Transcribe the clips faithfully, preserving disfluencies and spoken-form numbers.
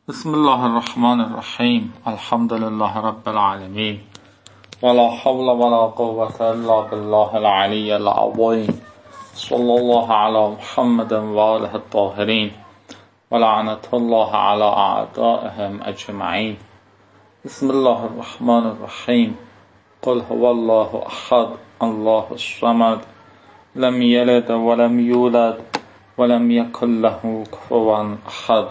بسم الله الرحمن الرحیم. الحمد لله رب العالمین ولا حول ولا قوة الا بالله العلی العظیم. صلی الله علی محمد و آله الطاهرین و لعنت الله علی اعدائهم اجمعین. بسم الله الرحمن الرحیم. قل هو الله احد الله الصمد لم یلد ولم یولد ولم یکن له کفوا احد.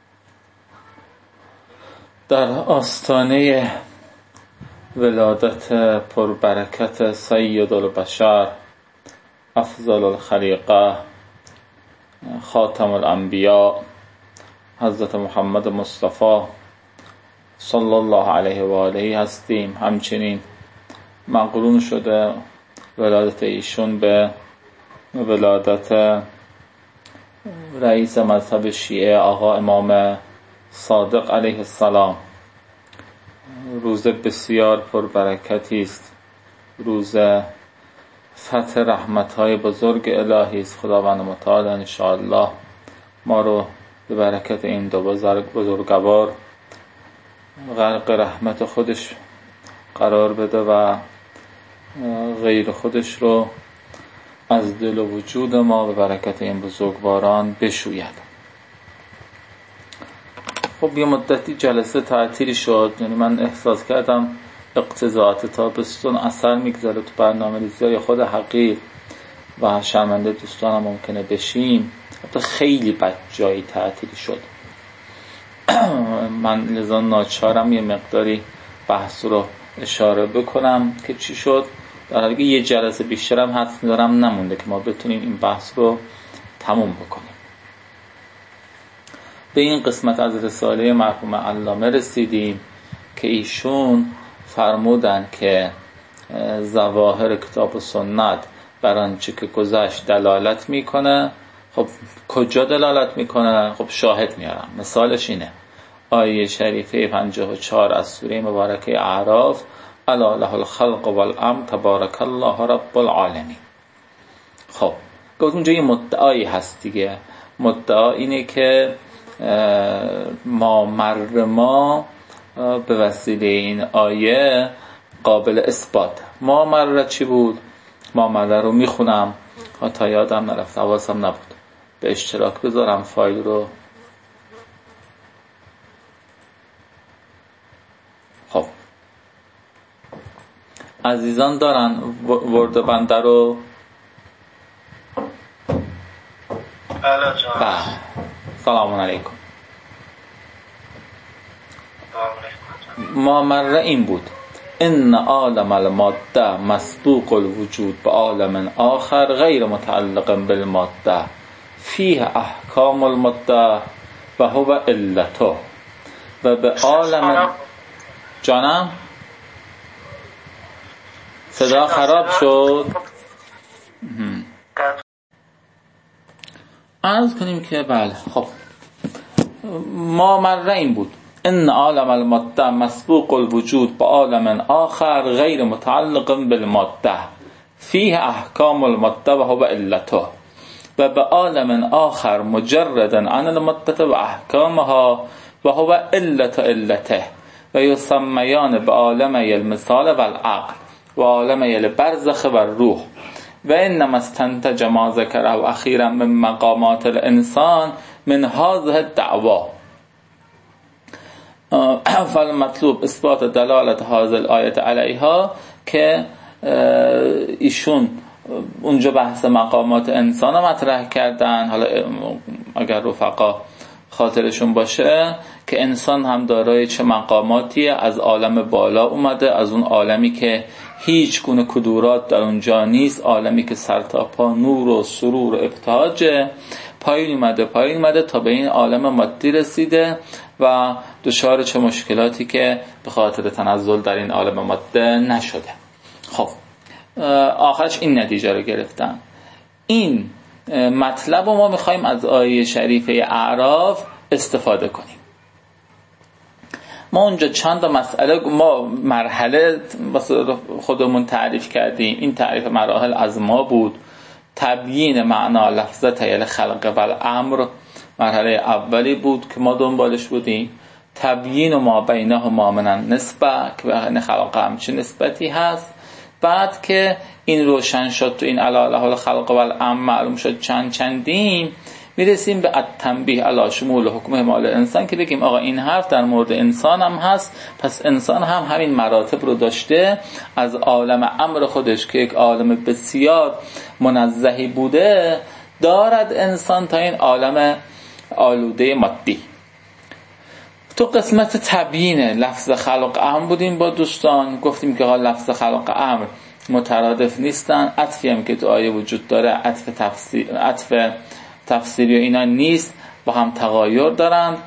در آستانه ولادت پربرکت سید البشر افضل الخلیقه خاتم الانبیاء حضرت محمد مصطفی صلی الله علیه و آله هستیم. همچنین مقرون شده ولادت ایشون به ولادت رئیس مذهب شیعه آقا امام صادق علیه السلام. روز بسیار پربرکتی است، روز فتح رحمت‌های بزرگ الهی است. خداوند متعال ان شاء الله ما رو به برکت این دو بزرگ بزرگوار غرق رحمت خودش قرار بده و غیر خودش رو از دل و وجود ما به برکت این بزرگواران بشوید. خب یه مدتی جلسه تعطیلی شد، یعنی من احساس کردم اقتضاعات تابستون اثر میگذاره تو برنامه ریزی یا خود حقیر و شرمنده دوستانم ممکنه بشیم. حتی خیلی بد جایی تعطیلی شد. من لذا ناچارم یه مقداری بحث رو اشاره بکنم که چی شد. در حالی که یه جلسه بیشترم حدس می‌دارم نمونده که ما بتونیم این بحث رو تموم بکنیم. به این قسمت از رساله مرحوم علامه رسیدیم که ایشون فرمودن که ظواهر کتاب و سنت بر آنچه که گذشت دلالت میکنه. خب کجا دلالت میکنه؟ خب شاهد میارم. مثالش اینه آیه شریفه پنجاه و چهار از سوره مبارکه اعراف: الا له الخلق والامر تبارک الله رب العالمین. خب گفت اونجا یه مدعایی هست دیگه. مدعا اینه که ما مر ما به وسیله این آیه قابل اثبات. ما مر چی بود؟ ما مر رو میخونم تا یادم نرفت، حواسم نبود. به اشتراک بذارم فایل رو. خب عزیزان دارن ورد بنده رو؟ بله جان. بله. سلام علیکم. ما مر این بود: ان عالم الماده مسبوق الوجود به عالم آخر غیر متعلق بالماده فیه احکام الماده و هو علته و به عالم جانم صدا خراب شد. عرض کنیم که بله. خب ما مر این بود: ان عالم الماده مسبوق الوجود به عالم آخر غیر متعلق بالماده فیه احکام الماده و هو علته و به عالم آخر مجرد عن الماده و احکامها و هو علت علته و یسمیان به عالم المثال و العقل و عالم البرزخ و الروح و انما استنتج ما ذکره اخیرا من مقامات الانسان من هذه الدعوا فالمطلوب اثبات دلالت هذه الآیه علیها. که ایشون اونجا بحث مقامات انسان رو مطرح کردن. حالا اگر رفقا خاطرشون باشه که انسان هم دارای چه مقاماتیه. از عالم بالا اومده، از اون عالمی که هیچ گونه کدورات در اونجا نیست، عالمی که سر تا پا نور و سرور و ابتهاجه. پایین اومده پایین اومده تا به این عالم مادی رسیده و دچار چه مشکلاتی که به خاطر تنزل در این عالم ماده نشده. خب آخرش این نتیجه رو گرفتن. این مطلب رو ما میخوایم از آیه شریفه اعراف استفاده کنیم. ما اونجا چند تا مسئله ما مرحله خودمون تعریف کردیم. این تعریف مراحل از ما بود. تبیین معنا لفظه الخلق و الامر مرحله اولی بود که ما دنبالش بودیم. تبیین و ما بینهما من النسبه که بین خلق همچین نسبتی هست. بعد که این روشن شد تو این الا له الخلق والامر معلوم شد چند چندین، میرسیم به التنبیه علی شمول حکم مال انسان که بگیم آقا این حرف در مورد انسان هم هست، پس انسان هم همین مراتب رو داشته. از عالم امر خودش که یک عالم بسیار منزهی بوده دارد انسان تا این عالم آلوده مادی. تو قسمت تبیین لفظ خلق امر بودیم با دوستان، گفتیم که لفظ خلق امر مترادف نیستن، عطفی هم که تو آیه وجود داره عطف تفسیر عطف تفسیری و اینا نیست، با هم تغایر دارن.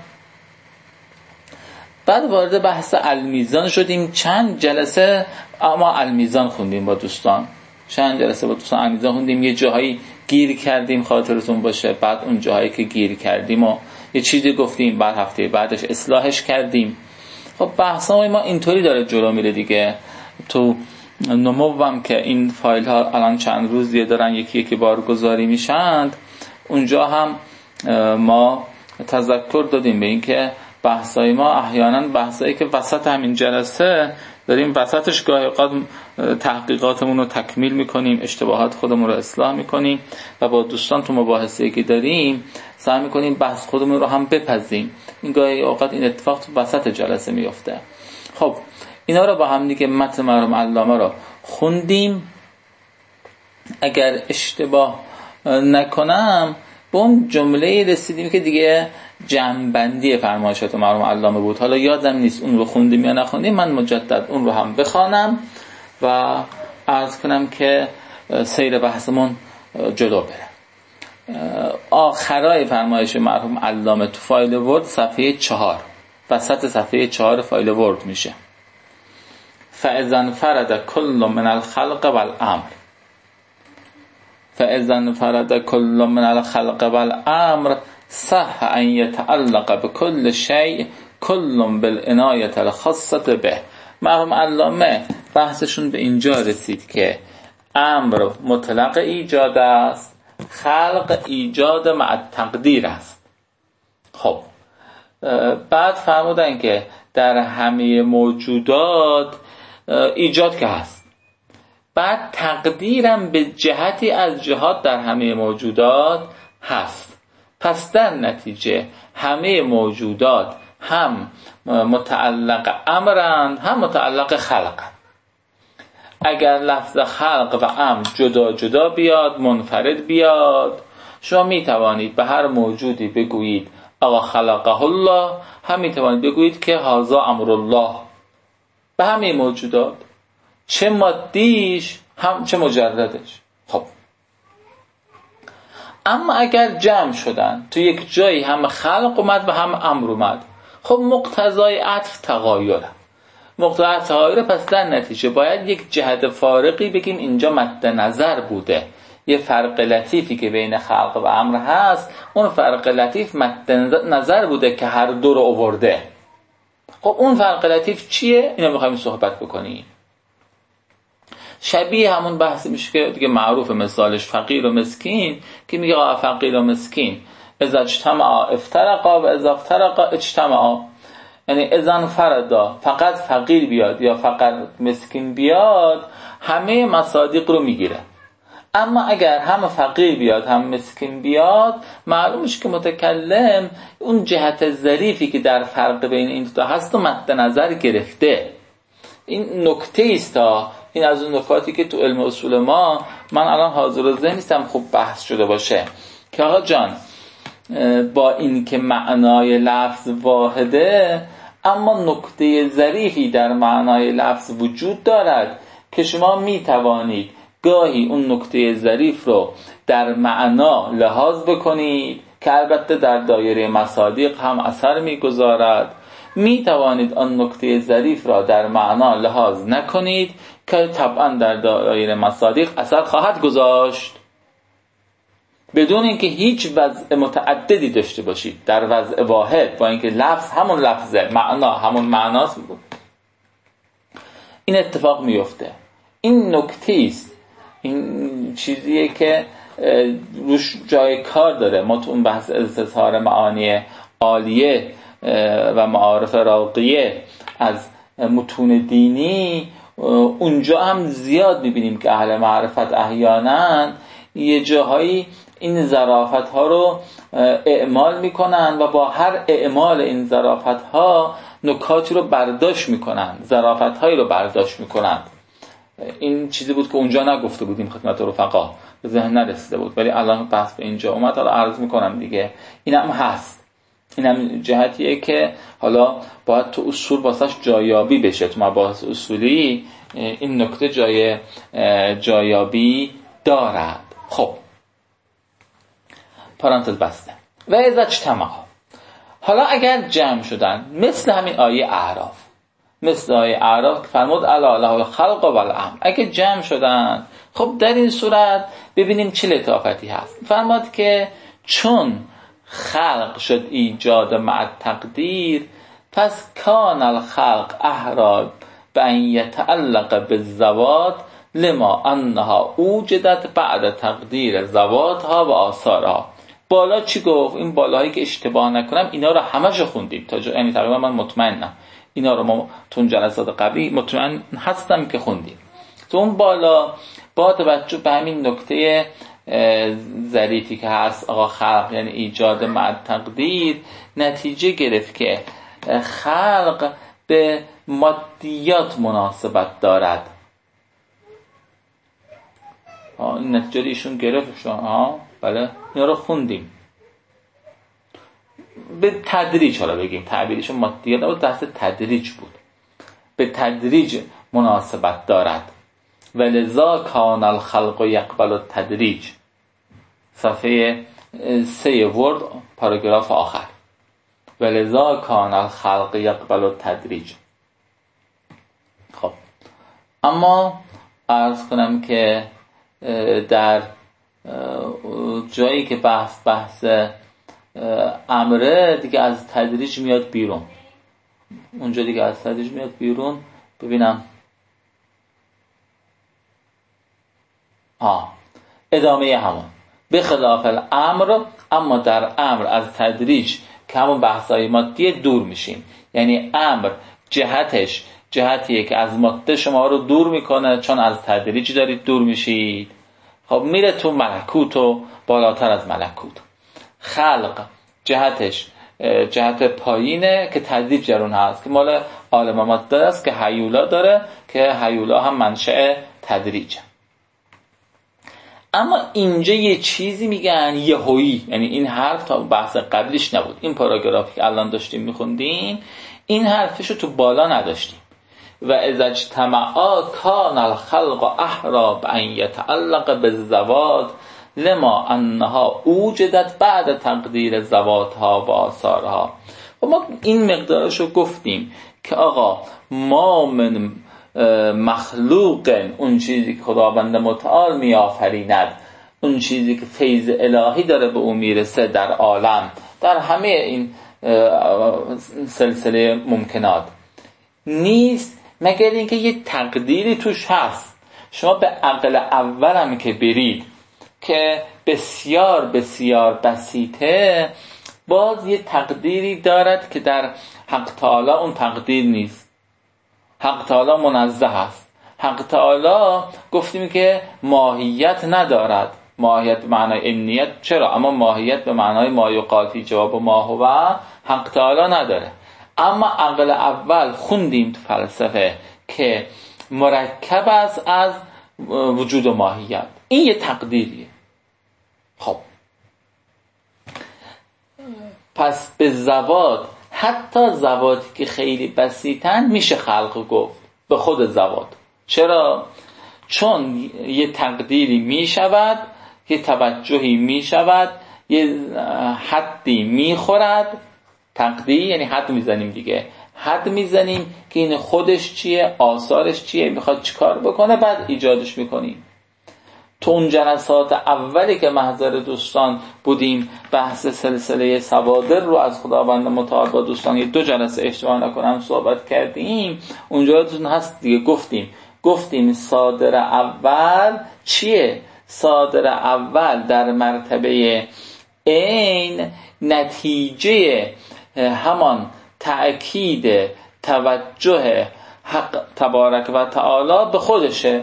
بعد وارد بحث المیزان شدیم، چند جلسه اما المیزان خوندیم با دوستان، چند جلسه با دوستان المیزان خوندیم، یه جاهایی گیر کردیم خاطرتون باشه، بعد اون جاهایی که گیر کردیم و یه چیزی گفتیم بعد هفته بعدش اصلاحش کردیم. خب بحثای ما اینطوری داره جلو میره دیگه. تو نمو هم که این فایل ها الان چند روزیه دارن یکی یکی بارگذاری میشند، اونجا هم ما تذکر دادیم به این که بحثای ما احیانا بحثایی که وسط همین جلسه داریم وسطش گاهی اوقات تحقیقاتمون رو تکمیل میکنیم، اشتباهات خودمون رو اصلاح میکنیم و با دوستان تو مباحثه‌ای که داریم سعی میکنیم بحث خودمون رو هم بپذیم. این گاهی اوقات این اتفاق تو وسط جلسه میفته. خب اینا رو با هم دیگه متن مرحوم علامه رو خوندیم. اگر اشتباه نکنم به اون جمله رسیدیم که دیگه جمع‌بندی فرمایشات مرحوم علامه بود، حالا یادم نیست اون رو خوندیم یا نخوندیم، من مجدد اون رو هم بخوانم و عرض کنم که سیر بحثمون جلو بره. آخرای فرمایش مرحوم علامه تو فایل ورد صفحه چهار، وسط صفحه چهار فایل ورد میشه فاذا انفرد کل من الخلق والامر، فاذا انفرد کل من الخلق والامر صح ان يتعلق بكل شيء كل بالعنایة الخاصة به. مرحوم علامه بحثشون به اینجا رسید که امر مطلق ایجاد است، خلق ایجاد مع تقدیر است. خب بعد فرمودن که در همه موجودات ایجاد که هست، بعد تقدیرم به جهتی از جهات در همه موجودات هست. پس در نتیجه همه موجودات هم متعلق امرند هم متعلق خلقند. اگر لفظ خلق و امر جدا جدا بیاد، منفرد بیاد، شما می توانید به هر موجودی بگویید آقا خلقه الله، هم می توانید بگویید که هذا امر الله. به همه موجودات، چه مادیش هم چه مجردش. خب اما اگر جمع شدن تو یک جایی هم خلق اومد و هم امر اومد، خب مقتضای عطف تغایره، مقتضای عطف تغایره، پس در نتیجه باید یک جهت فارقی بگیم اینجا مد نظر بوده، یه فرق لطیفی که بین خلق و امر هست، اون فرق لطیف مد نظر بوده که هر دو رو آورده. خب اون فرق لطیف چیه؟ اینو میخوایم صحبت بکنیم. شبیه همون بحثی میشه که دیگه معروف مثالش فقیر و مسکین، که میگه آقا فقیر و مسکین اذا اجتمعا افترقا و اذا افترقا اجتمعا، یعنی اذا انفردا فقط فقیر بیاد یا فقط مسکین بیاد همه مصادیق رو میگیره، اما اگر هم فقیر بیاد هم مسکین بیاد معلومش که متکلم اون جهت ظریفی که در فرق بین این دو تا هست و مد نظر گرفته. این نکته است ها، این از اون نکاتی که تو علم اصول ما من الان حاضر و ذهن نیستم خوب بحث شده باشه که آقا جان با این که معنای لفظ واحده اما نکته ظریفی در معنای لفظ وجود دارد که شما می توانید گاهی اون نکته ظریف رو در معنا لحاظ بکنید که البته در دایره مصادیق هم اثر می گذارد، می توانید آن نکته ظریف را در معنا لحاظ نکنید که طبعا در دایره مصادیق اثر خواهد گذاشت بدون اینکه هیچ وضع متعددی داشته باشید در وضع واحد، با اینکه لفظ همون لفظه، معنا همون معناست، این اتفاق میفته. این نکته است، این چیزیه که روش جای کار داره. ما تو اون بحث استظهار معانی عالیه و معارف راقیه از متون دینی، اونجا هم زیاد میبینیم که اهل معرفت احیانا یه جاهایی این ظرافت ها رو اعمال میکنن و با هر اعمال این ظرافت ها نکاتی رو برداشت میکنن، ظرافت هایی رو برداشت میکنن. این چیزی بود که اونجا نگفته بودیم خدمت رفقا، به ذهن نرسیده بود، ولی الان بحث به اینجا اومد، حالا عرض میکنم دیگه. اینم هست، اینم جهتیه که حالا باید تو اصول واسش جایابی بشه، تو مباحث اصولی این نکته جای جایابی دارد. خب پرانتز بسته. و اذا اجتمع، حالا اگر جمع شدن، مثل همین آیه اعراف، مثل آیه اعراف که فرمود الا له الخلق و الامر، اگه جمع شدن، خب در این صورت ببینیم چه لطافتی هست. فرمود که چون خلق شد ایجاد مع تقدیر، پس کان الخلق احرا بان یتعلق بالذوات لما انها اوجدت بعد تقدیر ذواتها و آثارها. بالا چی گفت؟ این بالایی که اشتباه نکنم اینا رو همش خوندیم تا جا، یعنی تقریبا من مطمئنم اینا رو ما تو جلسات قبلی مطمئن هستم که خوندیم. تو اون بالا با توجه به همین نکته ظریفی که هست آقا خلق یعنی ایجاد مع تقدیر، نتیجه گرفت که خلق به مادیات مناسبت دارد. این نتیجه ایشون گرفت شما ها، بله اینا رو خوندیم به تدریج. حالا بگیم تعبیرشون مادیات نبود، دست تدریج بود، به تدریج مناسبت دارد. ولذا کان الخلق یقبل التدریج، صفحه سه ورد پاراگراف آخر. ولذا کان الخلق یقبل التدریج. خب اما عرض کنم که در جایی که بحث بحث امره دیگه از تدریج میاد بیرون، اونجا دیگه از تدریج میاد بیرون. ببینم آه ادامه همون به خلاف الامر، اما در امر از تدریج که همون بحثای مادی دور میشیم. یعنی امر جهتش جهتیه که از ماده شما رو دور میکنه، چون از تدریج دارید دور میشید. خب میره تو ملکوت و بالاتر از ملکوت. خلق جهتش جهت پایینه که تدریج جرون هست، که مال عالم ماده است که هیولا داره، که هیولا هم منشأ تدریجه. اما اینجا یه چیزی میگن یهویی، یعنی این حرف تا بحث قبلیش نبود. این پاراگرافی که الان داشتیم میخوندیم این حرفشو تو بالا نداشتیم. و اذا اجتمعا کان الخلق احرا بان یتعلق بالذوات لما انها اوجدت بعد تقدیر ذواتها و آثارها. و ما این مقدارشو گفتیم که آقا ما من مخلوق، اون چیزی که خداوند متعال میآفریند، اون چیزی که فیض الهی داره به اون میرسه در عالم، در همه این سلسله ممکنات، نیست مگر اینکه یه تقدیری توش هست. شما به عقل اول هم که برید که بسیار بسیار بسیطه، باز یه تقدیری دارد که در حق تعالی اون تقدیر نیست. حق تعالی منزه است. حق تعالی گفتیم که ماهیت ندارد، ماهیت به معنای انیت چرا، اما ماهیت به معنای ما یقال فی جواب ما هو حق تعالی نداره. اما عقل اول خوندیم تو فلسفه که مرکب است از وجود و ماهیت. این یه تقدیریه. خب پس به زوات، حتی زواتی که خیلی بسیطن میشه خلق گفت به خود زوات. چرا؟ چون یه تقدیری میشود، یه توجهی میشود، یه حدی میخورد. تقدیر یعنی حد میزنیم دیگه، حد میزنیم که این خودش چیه، آثارش چیه، میخواد چیکار بکنه، بعد ایجادش میکنیم. تو اون جلسات اولی که محضر دوستان بودیم بحث سلسله صوادر رو از خداوند متعال با دوستان یه دو جلسه اشتباه نکنم صحبت کردیم. اونجا دوستان هست دیگه، گفتیم گفتیم صادر اول چیه؟ صادر اول در مرتبه عین نتیجه همان تأکید توجه حق تبارک و تعالی به خودشه.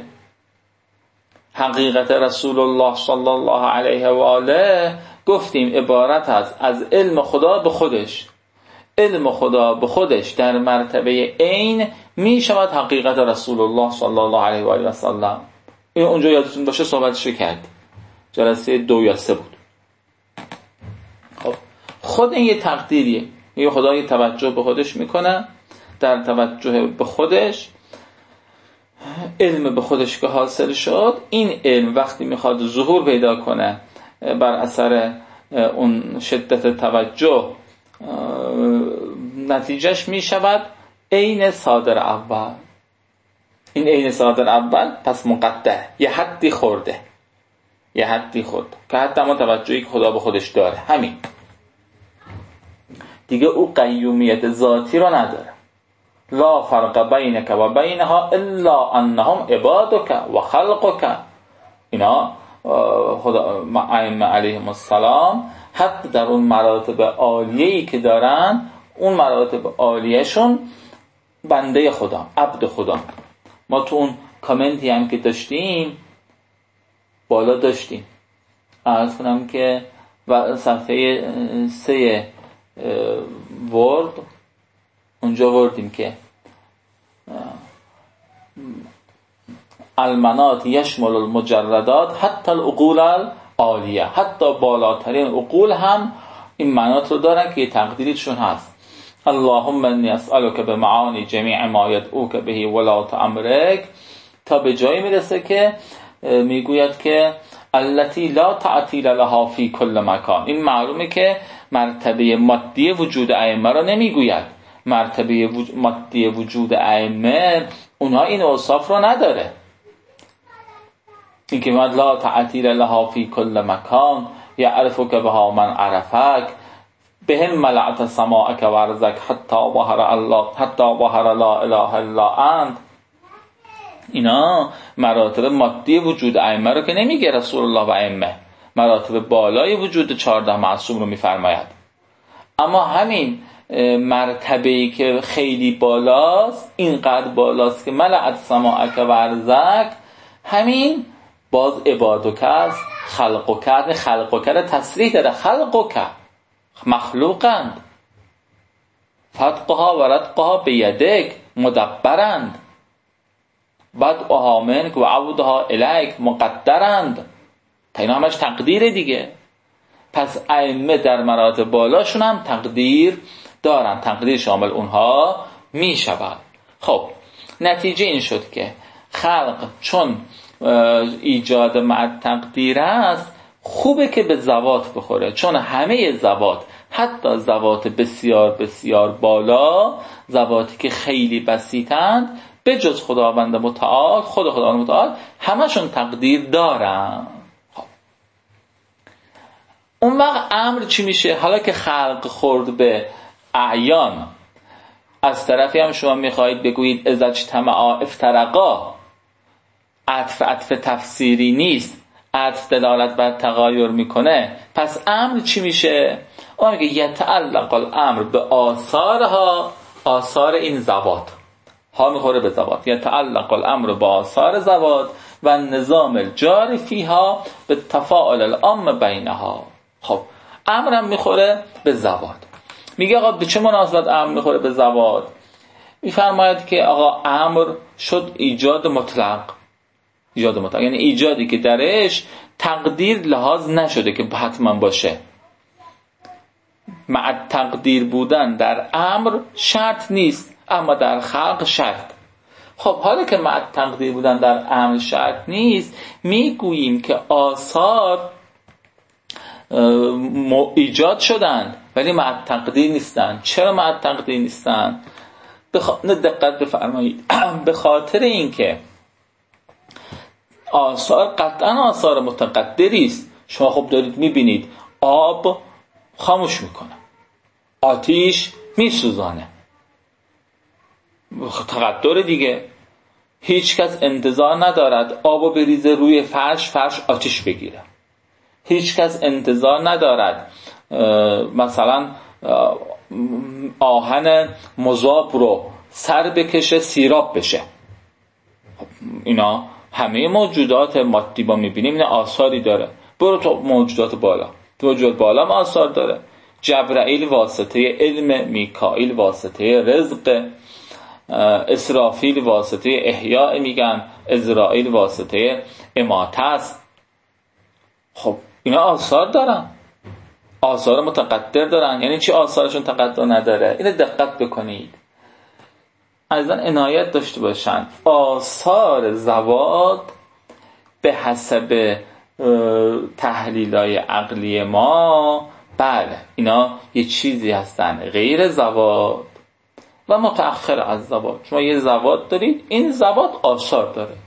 حقیقت رسول الله صلی الله علیه و آله گفتیم عبارت است از علم خدا به خودش. علم خدا به خودش در مرتبه عین می شود حقیقت رسول الله صلی الله علیه و آله و سلم. این اونجا یادتون باشه صحبتشو کرد، جلسه دو یا سه بود. خب خود این یه تقدیریه، یه خدا یه توجه به خودش میکنه، در توجه به خودش علم به خودش که حاصل شد، این علم وقتی میخواد ظهور پیدا کنه بر اثر اون شدت توجه، نتیجهش میشود عین صادر اول. این عین صادر اول پس مقدر، یه حدی خورده، یه حدی خورده که حتی ما توجهی که خدا به خودش داره، همین دیگه او قیومیت ذاتی رو نداره. لا فرق بینک و بینها الا انهم عبادک و خلقک. اینا خدا ائمه علیهم السلام حتی در اون مراتب عالیه‌ای که دارن، اون مراتب عالیه‌شون بنده خدا، عبد خدا. ما تو اون کامنتی هم که داشتیم بالا داشتیم، عرض کنم که و صفحه سه ورد اونجا وردیم که المنات یشمل المجردات حتی العقول العالیه، حتی بالاترین عقول هم این منات رو دارن که تقدیرشون هست. اللهم انی اسألک بمعانی جمیع ما یدعوک به ولات امرک، تا به جایی میرسه که میگوید که التي لا تعطیل لها فی کل مکان. این معلومه که مرتبه مادی وجود ائمه را نمیگوید. مرتبه مادی وجود ائمه اونها این اوصاف رو نداره. این که میگوید لا تعطیل لها فی کل مکان یعرفک بها من عرفک بهم ملعت سماعک و ارضک حتی ظهر الله حتی ظهر لا اله الا انت. اینا مراتب مادی وجود ائمه رو که نمیگه رسول الله و ائمه، مراتب بالای وجود چهارده معصوم رو میفرماید. اما همین مرتبه‌ای که خیلی بالاست، اینقدر بالاست که ملعت سماعک و ارضک، همین باز عبادک است، خلقک است. خلقک را تصریح داره، خلقک مخلوقند، فتقها و ردقها بیدک مدبرند، بدعها منک و عودها الیک مقدرند. تا اینا همش تقدیر دیگه. پس ائمه در مراتب بالاشون هم تقدیر دارن، تقدیر شامل اونها می شود. خب نتیجه این شد که خلق چون ایجاد مع تقدیر است، خوبه که به ذوات بخوره، چون همه ذوات، حتی ذوات بسیار بسیار بالا، ذواتی که خیلی بسیطند، به جز خداوند متعال، خود خداوند متعال، همشون تقدیر دارن. خب اون وقت امر چی میشه؟ حالا که خلق خورد به اعیان، از طرفی هم شما میخواهید بگویید اذا اجتمعا افترقا، عطف عطف تفسیری نیست، عطف دلالت بر تغایر میکنه. پس امر چی میشه؟ اون میگه یتعلق الامر به آثارها، آثار این ذوات ها میخوره به ذوات. یتعلق الامر به آثار ذوات و نظام الجاری فیها به تفاعل العام بینها. خب امرم میخوره به ذوات. میگه آقا به چه مناسبت امر میخوره به ذوات؟ میفرماید که آقا امر شد ایجاد مطلق، ایجاد مطلق یعنی ایجادی که درش تقدیر لحاظ نشده که حتما باشه. مع تقدیر بودن در امر شرط نیست، اما در خلق شرط. خب حالا که مع تقدیر بودن در امر شرط نیست، میگوییم که آثار ایجاد شدند ولی مع تقدیر نیستند. چرا مع تقدیر نیستند؟ بخ... دقت بفرمایید. به خاطر اینکه آثار قطعا آثار متقدری است. شما خب دارید میبینید آب خاموش میکنه، آتیش میسوزانه، تقدر دیگه. هیچ کس انتظار ندارد آبو بریزه روی فرش، فرش آتیش بگیره. هیچ کس انتظار ندارد مثلا آهن مذاب رو سر بکشه سیراب بشه. اینا همه موجودات مادی با میبینیم اینا آثاری داره. برو تو موجودات بالا، تو موجودات بالا هم آثار داره. جبرائیل واسطه علم، میکائیل واسطه رزق، اسرافیل واسطه احیاء میگن، ازرائیل واسطه اماته است. خب اینا آثار دارن، آثار متقدر دارن. یعنی چی آثارشون تقدر نداره؟ اینو دقت بکنید، عزیزان عنایت داشته باشن. آثار زوات به حسب تحلیل‌های عقلی ما، بله اینا یه چیزی هستن غیر زوات و متأخر از زوات. شما یه زوات دارید، این زوات آثار داره.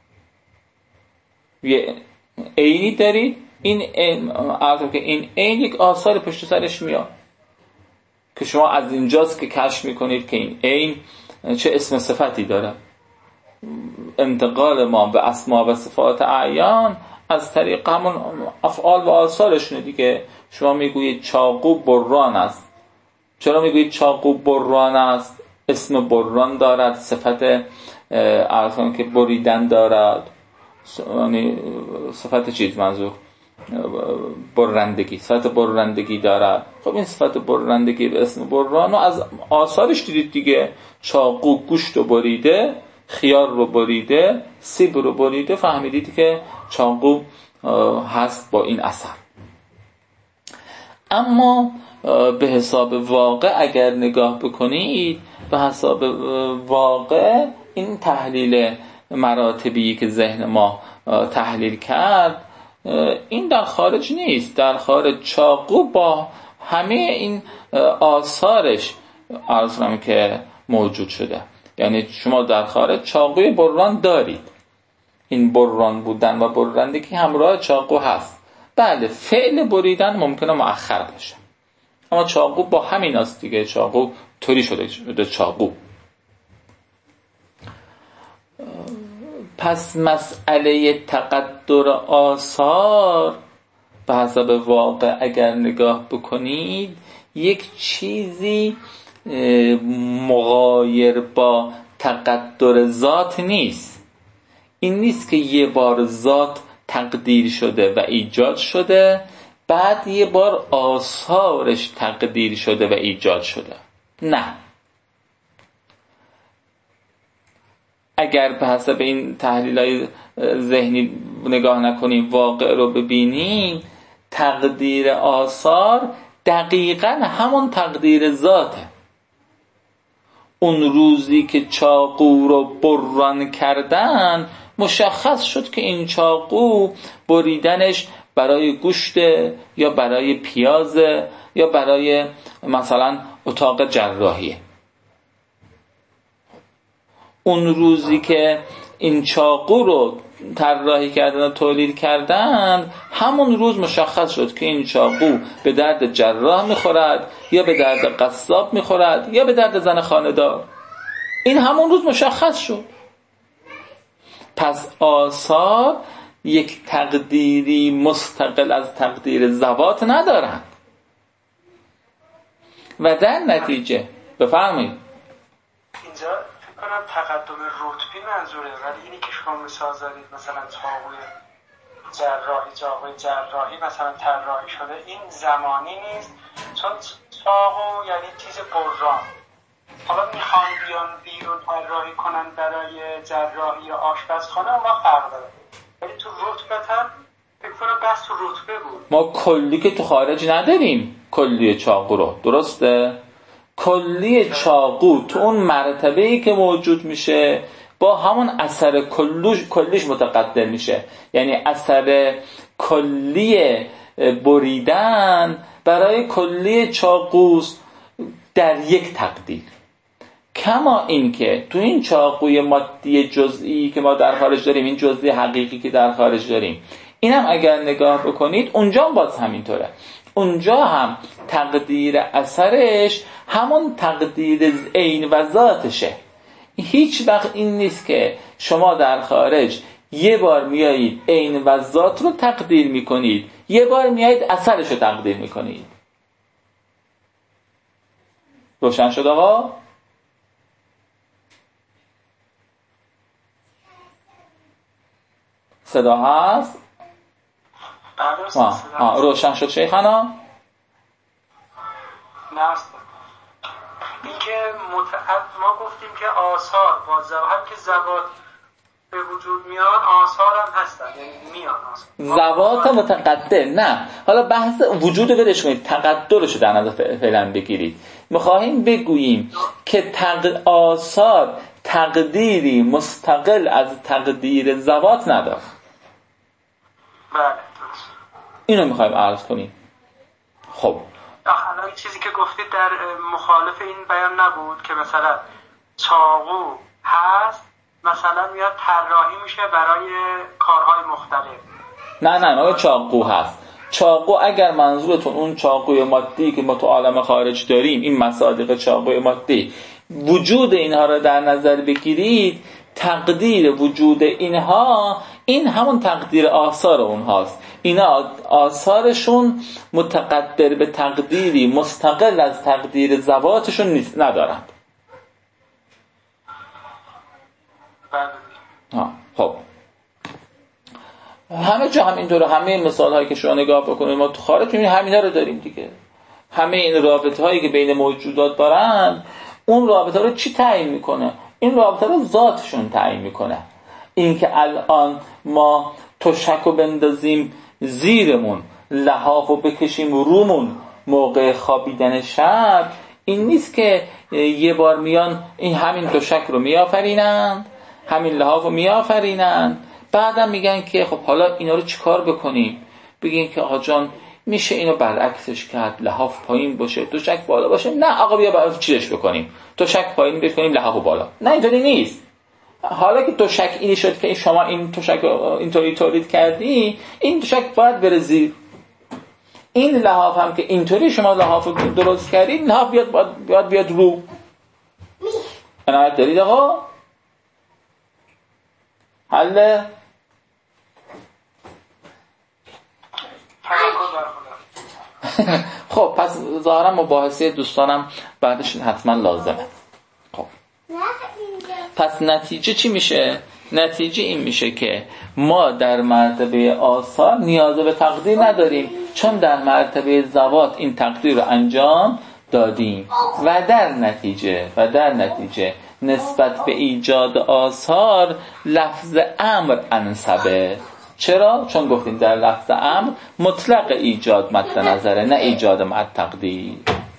یه عینی دارید، این عرضم که این عین یک آثار پشت سرش میاد که شما از اینجاست که کشف میکنید که این عین چه اسم صفتی داره. انتقال ما به اسما و صفات اعیان از طریق همون افعال و آثارشونه دیگه. شما میگویید چاقو بران است. چرا میگویید چاقو بران است؟ اسم بران دارد، صفت عرضم که بریدن دارد، یعنی صفت چیز منظور برندگی، صفت برندگی دارد. خب این صفت برندگی به اسم بران رو از آثارش دیدید دیگه. چاقو گوشت رو بریده، خیار رو بریده، سیب رو بریده، فهمیدید که چاقو هست با این اثر. اما به حساب واقع اگر نگاه بکنید، به حساب واقع این تحلیل مراتبی که ذهن ما تحلیل کرد، این در خارج نیست. در خارج چاقو با همه این آثارش عرض کنم که موجود شده. یعنی شما در خارج چاقوی بران دارید، این بران بودن و برندگی همراه چاقو هست. بله فعل بریدن ممکنه مؤخر باشه، اما چاقو با همین است دیگه. چاقو طوری شده شده چاقو. پس مسئله تقدر آثار به حسب واقع اگر نگاه بکنید، یک چیزی مغایر با تقدر ذات نیست. این نیست که یه بار ذات تقدیر شده و ایجاد شده، بعد یه بار آثارش تقدیر شده و ایجاد شده. نه، اگر به حسب این تحلیل‌های ذهنی نگاه نکنیم، واقع رو ببینیم، تقدیر آثار دقیقاً همون تقدیر ذاته. اون روزی که چاقو رو بران کردن، مشخص شد که این چاقو بریدنش برای گوشت یا برای پیاز یا برای مثلا اتاق جراحیه. اون روزی که این چاقو رو طراحی کردن و تولید کردن، همون روز مشخص شد که این چاقو به درد جراح میخورد یا به درد قصاب میخورد یا به درد زن خانه‌دار. این همون روز مشخص شد. پس آثار یک تقدیری مستقل از تقدیر ذوات ندارند و در نتیجه بفرمایید. اینجا فکر کنم تقدم رتبی منظوره، ولی اینی که شما مثال زدید مثلا چاقوی جراحی چاقوی جراحی مثلا طراحی شده، این زمانی نیست، چون چاقو یعنی چیز بران. حالا میخوان بیان بیرون طراحی کنن برای جراحی یا آشپزخانه، اون وقت فرق داره. ولی تو رتبه هم فکر کنم بحث تو رتبه بود. ما کلی که تو خارج نداریم کلی چاقو رو، درسته؟ کلی چاقو تو اون مرتبه‌ای که موجود میشه با همون اثر کلوش کلیش متقدم میشه. یعنی اثر کلی بریدن برای کلی چاقوست در یک تقدیر. کما این که تو این چاقوی مادی جزئی که ما در خارج داریم، این جزئی حقیقی که در خارج داریم، اینم اگر نگاه بکنید اونجا باز همینطوره. اونجا هم تقدیر اثرش همون تقدیر عین و ذاتشه. هیچ وقت این نیست که شما در خارج یه بار میایید عین و ذات رو تقدیر میکنید، یه بار میایید اثرش رو تقدیر میکنید. روشن شد آقا؟ صدا هست؟ آه روشن شد شیخانا؟ نه است. این که متعد ما گفتیم که آثار با زوات که زوات به وجود میان آثار هم هستن، یعنی میان آثار. زوات متقدر نه، حالا بحث وجود رو بدش کنید، تقدرش رو در نظر فعلا بگیرید. میخواهیم بگوییم که تق... آثار تقدیری مستقل از تقدیر زوات نداره. بله درست. اینو میخوایم عرض کنیم. خب الان چیزی که گفتید در مخالف این بیان نبود که مثلا چاقو هست مثلا میاد طراحی میشه برای کارهای مختلف. نه نه نه چاقو هست. چاقو اگر منظورتون اون چاقوی مادی که ما تو عالم خارج داریم، این مصادیق چاقوی مادی، وجود اینها را در نظر بگیرید، تقدیر وجود اینها این همون تقدیر آثار اونهاست. اینا آثارشون متقدر به تقدیری مستقل از تقدیر ذواتشون نیست، ندارند. ها خب همه جا هم اینطوره. همه مثال هایی که شما نگاه بکنید ما تو خارج می‌بینید همینا رو داریم دیگه. همه این رابطه هایی که بین موجودات دارند، اون رابطه رو چی تعیین میکنه؟ این رابطه رو ذاتشون تعیین میکنه. این که الان ما تشک رو بندازیم زیرمون، لحاف رو بکشیم رومون موقع خوابیدن شب، این نیست که یه بار میان این همین تشک رو میآفرینند، همین لحاف رو میآفرینند، بعدم میگن که خب حالا اینا رو چیکار بکنیم؟ بگین که آقا جان میشه اینو برعکسش کرد، لحاف پایین باشه تشک بالا باشه. نه آقا بیا برای چیزش بکنیم، تشک پایین بکنیم لحاف بالا. نه اینطوری نیست. حالا که تشک اینی شد که شما این تشک اینطوری تولید کردی، این تشک باید بره زیر. این لحاف هم که اینطوری شما لحاف رو درست کردید، لحاف بیاد باید بیاد, بیاد رو. عنایت دارید آقا؟ حله؟ خب پس ظاهرا مباحثه دوستانم بعدش حتما لازمه. خب پس نتیجه چی میشه؟ نتیجه این میشه که ما در مرتبه آثار نیاز به تقدیر نداریم، چون در مرتبه ذوات این تقدیر رو انجام دادیم و در نتیجه و در نتیجه نسبت به ایجاد آثار لفظ امر انصبه. چرا؟ چون گفتیم در لفظ امر مطلق ایجاد مد نظره، نه ایجاد مد تقدیر.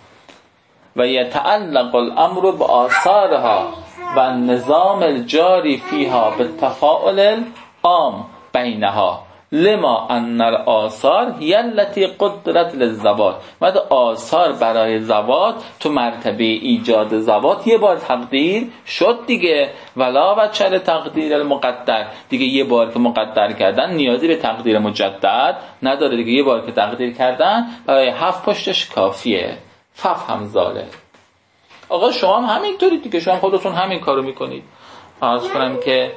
و یتعلق الامر به آثارها و نظام الجاری فیها به تفاعل العام بینها لما ان الآثار هی التي قدرت للذوات. بعد آثار برای ذوات تو مرتبه ایجاد ذوات یه بار تقدیر شد دیگه، ولا وجه تقدیر المقدر، دیگه یه بار که مقدر کردن نیازی به تقدیر مجدد نداره دیگه. یه بار که تقدیر کردن برای هفت پشتش کافیه. فف همزاله. آقا شما هم همینطوری دیگه، شما خودتون همین کارو میکنید. عرض کنم که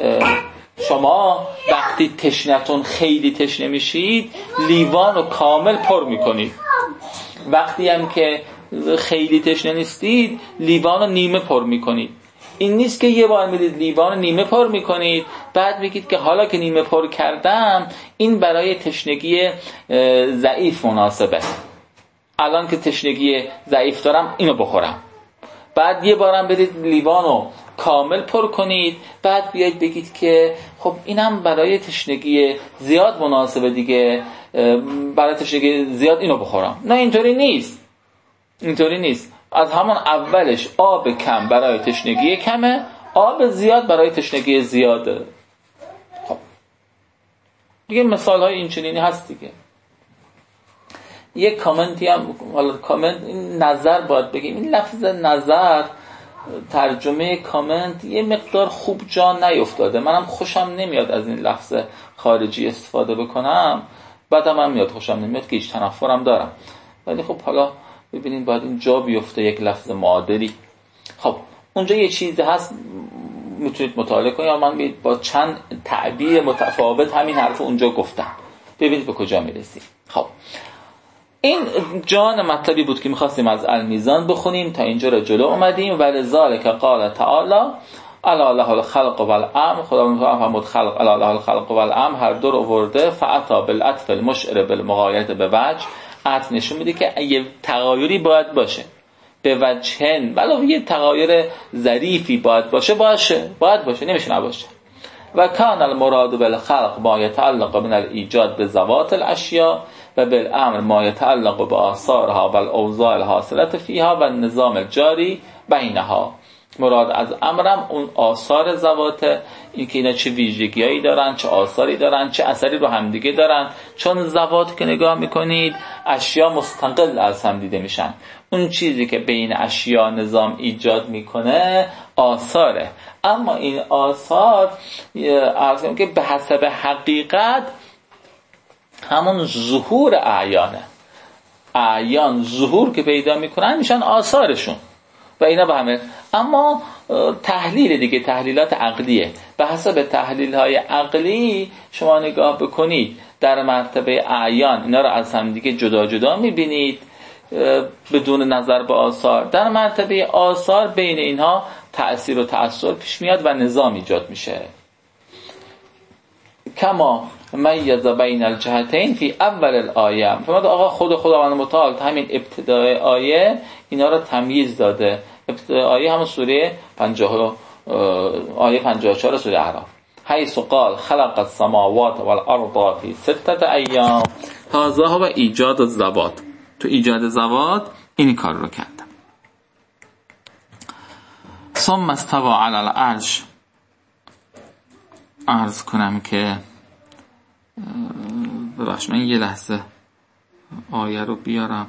شما وقتی تشنتون خیلی تشنه میشید لیوان رو کامل پر میکنید، وقتی هم که خیلی تشنه نیستید لیوان رو نیمه پر میکنید. این نیست که یه بار میدید لیوان رو نیمه پر میکنید بعد میگید که حالا که نیمه پر کردم این برای تشنگی ضعیف مناسبه، الان که تشنگی ضعیف دارم اینو بخورم. بعد یه بارم بدید لیوانو کامل پر کنید، بعد بیاید بگید که خب اینم برای تشنگی زیاد مناسبه دیگه، برای تشنگی زیاد اینو بخورم. نه اینطوری نیست، اینطوری نیست. از همون اولش آب کم برای تشنگی کمه، آب زیاد برای تشنگی زیاده. خب دیگه مثال های این چنینی هست دیگه. یک کامنتی هم، حالا کامنت این نظر باید بگیم، این لفظ نظر ترجمه کامنت یه مقدار خوب جا نیفتاده. منم خوشم نمیاد از این لفظ خارجی استفاده بکنم، بعدم هم میاد خوشم نمیاد که هیچ تنفرم دارم، ولی خب حالا ببینید باید این جا بیفته یک لفظ معادلی. خب اونجا یه چیزی هست میتونید مطالعه کنید، یا من با چند تعبیر متفاوت همین حرف اونجا گفتم، ببینید به کجا میرسید. خب این جان مطلبی بود که میخواستیم از المیزان بخونیم، تا اینجا رو جلو اومدیم. ولذالک قال تعالی الا له الخلق والامر، خدا میفرمود خلق الا له الخلق والامر هر دو رو آورده. فاتا بالعطف المشعر بالمغایرة بوجه، عطف نشون میده که یه تغایری باید باشه به وجهن، ولو یه تغایر ظریفی باید باشه باشه باید باشه نمیشه نباشه. و کان المراد بالخلق ما يتعلق من الایجاد بذوات الاشیاء و بالامر ما يتعلق بآثارها و الاوضاع الحاصله فيها و النظام الجاری بینها. مراد از امرم اون آثار ذوات، این که اینا چه ویژگیایی دارن، چه آثاری دارن، چه اثری رو همدیگه دارن. چون ذوات که نگاه میکنید اشیا مستقل از هم دیده میشن، اون چیزی که بین اشیا نظام ایجاد میکنه آثاره. اما این آثار عرض کنم که به حسب حقیقت همون ظهور اعیانه. اعیان ظهور که پیدا میکنن میشن آثارشون و اینا به همه. اما تحلیل دیگه تحلیلات عقلیه، به حسب تحلیل های عقلی شما نگاه بکنید در مرتبه اعیان اینا رو از هم دیگه جدا جدا میبینید بدون نظر به آثار. در مرتبه آثار بین اینها تأثیر و تأثیر پیش میاد و نظام ایجاد میشه. کما میز بین الجهتین فی اول الآیه، فرمود آقا خود خداوند متعال همین ابتدای آیه اینا رو تمییز داده. ابتدای آیه همون سوره پنجاه آیه پنجاه و چهار سوره اعراف، حیث قال خلق السماوات والارض فی سته ایام، هذا هو ایجاد الذوات. تو ایجاد ذوات این کار رو کرد. ثم استوى علی العرش، عرض کنم که ببخش من یه لحظه آیه رو بیارم.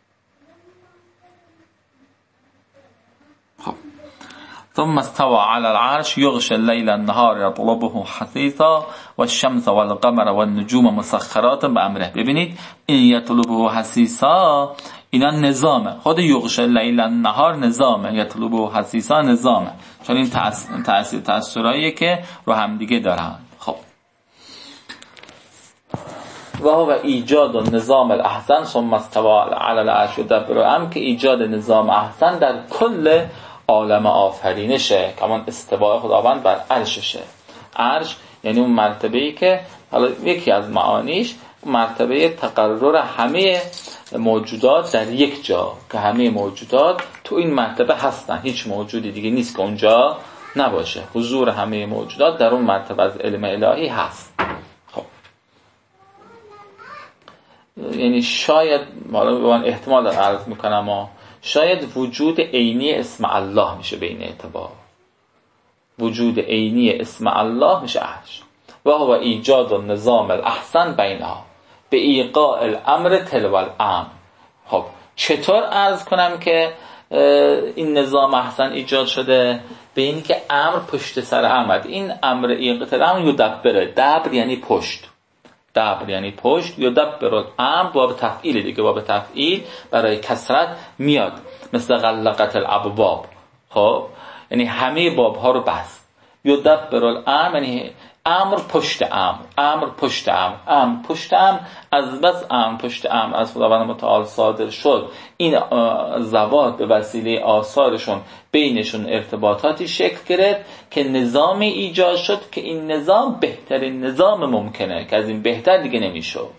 خب ثم استوى على العرش يغشي الليل النهار يطلبه حثيثا والشمس والقمر والنجوم مسخرات بأمره. ببینید این یطلبه حثیثا اینا نظامه، خود یغشی اللیل النهار نظامه، یطلبه حثیثا نظامه، چون این تأثیر تأثیراییه که رو هم دیگه دارن. خب و هو ایجاد النظام الاحسن ثم استوى على العرش يدبر الامر، که ایجاد نظام احسن در کل عالم آفرینشه، کمان استواء خداوند بر عرششه. عرش یعنی اون مرتبه‌ای که حالا یکی از معانیش مرتبه تقرر همه موجودات در یک جا، که همه موجودات تو این مرتبه هستن، هیچ موجودی دیگه نیست که اونجا نباشه. حضور همه موجودات در اون مرتبه از علم الهی هست. خب یعنی شاید حالا به من احتمال دارم عرض میکنم اما شاید وجود عینی اسم الله میشه به این اعتبار، وجود عینی اسم الله میشه عرش. و هو ایجاد النظام الاحسن بینها به ایقاع الامر تلو الامر. خب چطور عرض کنم که این نظام احسن ایجاد شده؟ به این که امر پشت سر امر، این امر ایقاع الامر یدبر، دبر یعنی پشت، دبر یعنی پشت، یدبر الامر باب تفعیل دیگه، باب تفعیل برای کثرت میاد، مثل غلقت الابواب. خب یعنی همه باب ها رو بست. یدبر الامر یعنی امر پشت امر، امر پشت امر، امر پشت امر. از بس امر پشت امر از خداوند متعال صادر شد، این ذوات به وسیله آثارشون بینشون ارتباطاتی شکل گرفت که نظامی ایجاد شد که این نظام بهترین نظام ممکنه، که از این بهتر دیگه نمیشد.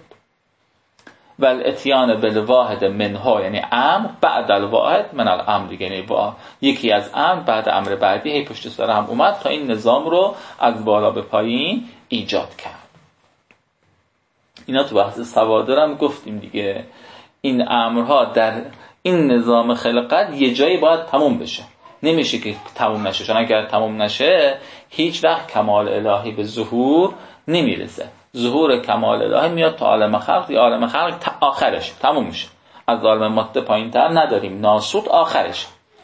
والاتیان بالواحد منها یعنی امر بعد الواحد من الامر، یعنی با یکی از امر بعد امر بعدی هی پشت سر هم اومد تا این نظام رو از بالا به پایین ایجاد کرد. اینا تو بحث سوادر هم گفتیم دیگه، این امرها در این نظام خلقت یه جایی باید تموم بشه، نمیشه که تموم نشه، چون اگر تموم نشه هیچ وقت کمال الهی به ظهور نمیرسه. ظهور کمال الهی میاد تا عالم خلق، یا عالم خلق تا آخرش تموم میشه، از عالم ماده پایین تر نداریم، ناسوت آخرش.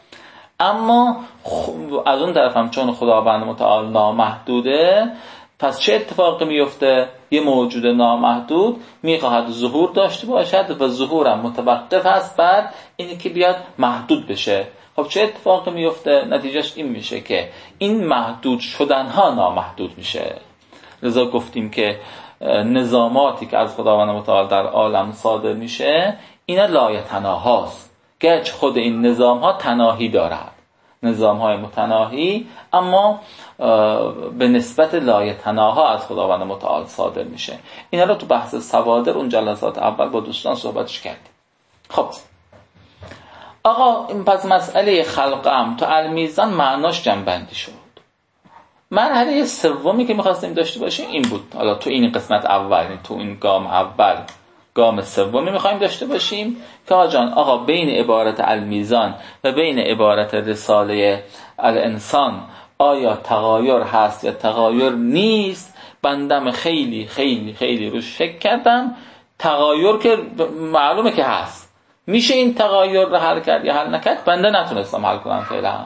اما از اون طرف هم چون خداوند متعال نامحدوده، پس چه اتفاقی میفته؟ یه موجود نامحدود میخواهد ظهور داشته باشد و ظهورم متوقف است بر اینی که بیاد محدود بشه. خب چه اتفاقی میفته؟ نتیجهش این میشه که این محدود شدنها نامحدود میشه. لذا گفتیم که نظاماتی که از خداوند متعال در عالم صادر میشه، اینا لایتناهاست، گرچه خود این نظام ها تناهی دارد، نظام های متناهی، اما به نسبت لایتناها از خداوند متعال صادر میشه. اینا رو تو بحث سوادر اون جلسات اول با دوستان صحبتش کردیم. خب آقا این پس مسئله خلق امر تو المیزان معناش جنبندی شد. مرحله سومی که میخواستیم داشته باشیم این بود. حالا تو این قسمت اول، تو این گام اول، گام سومی میخوایم داشته باشیم که آقا جان آقا بین عبارت المیزان و بین عبارت رساله الانسان آیا تغایر هست یا تغایر نیست؟ بندم خیلی خیلی خیلی روش فکر کردم. تغایر که معلومه که هست، میشه این تغایر رو حل کرد یا حل نکرد؟ بنده نتونستم حل کنم فعلا.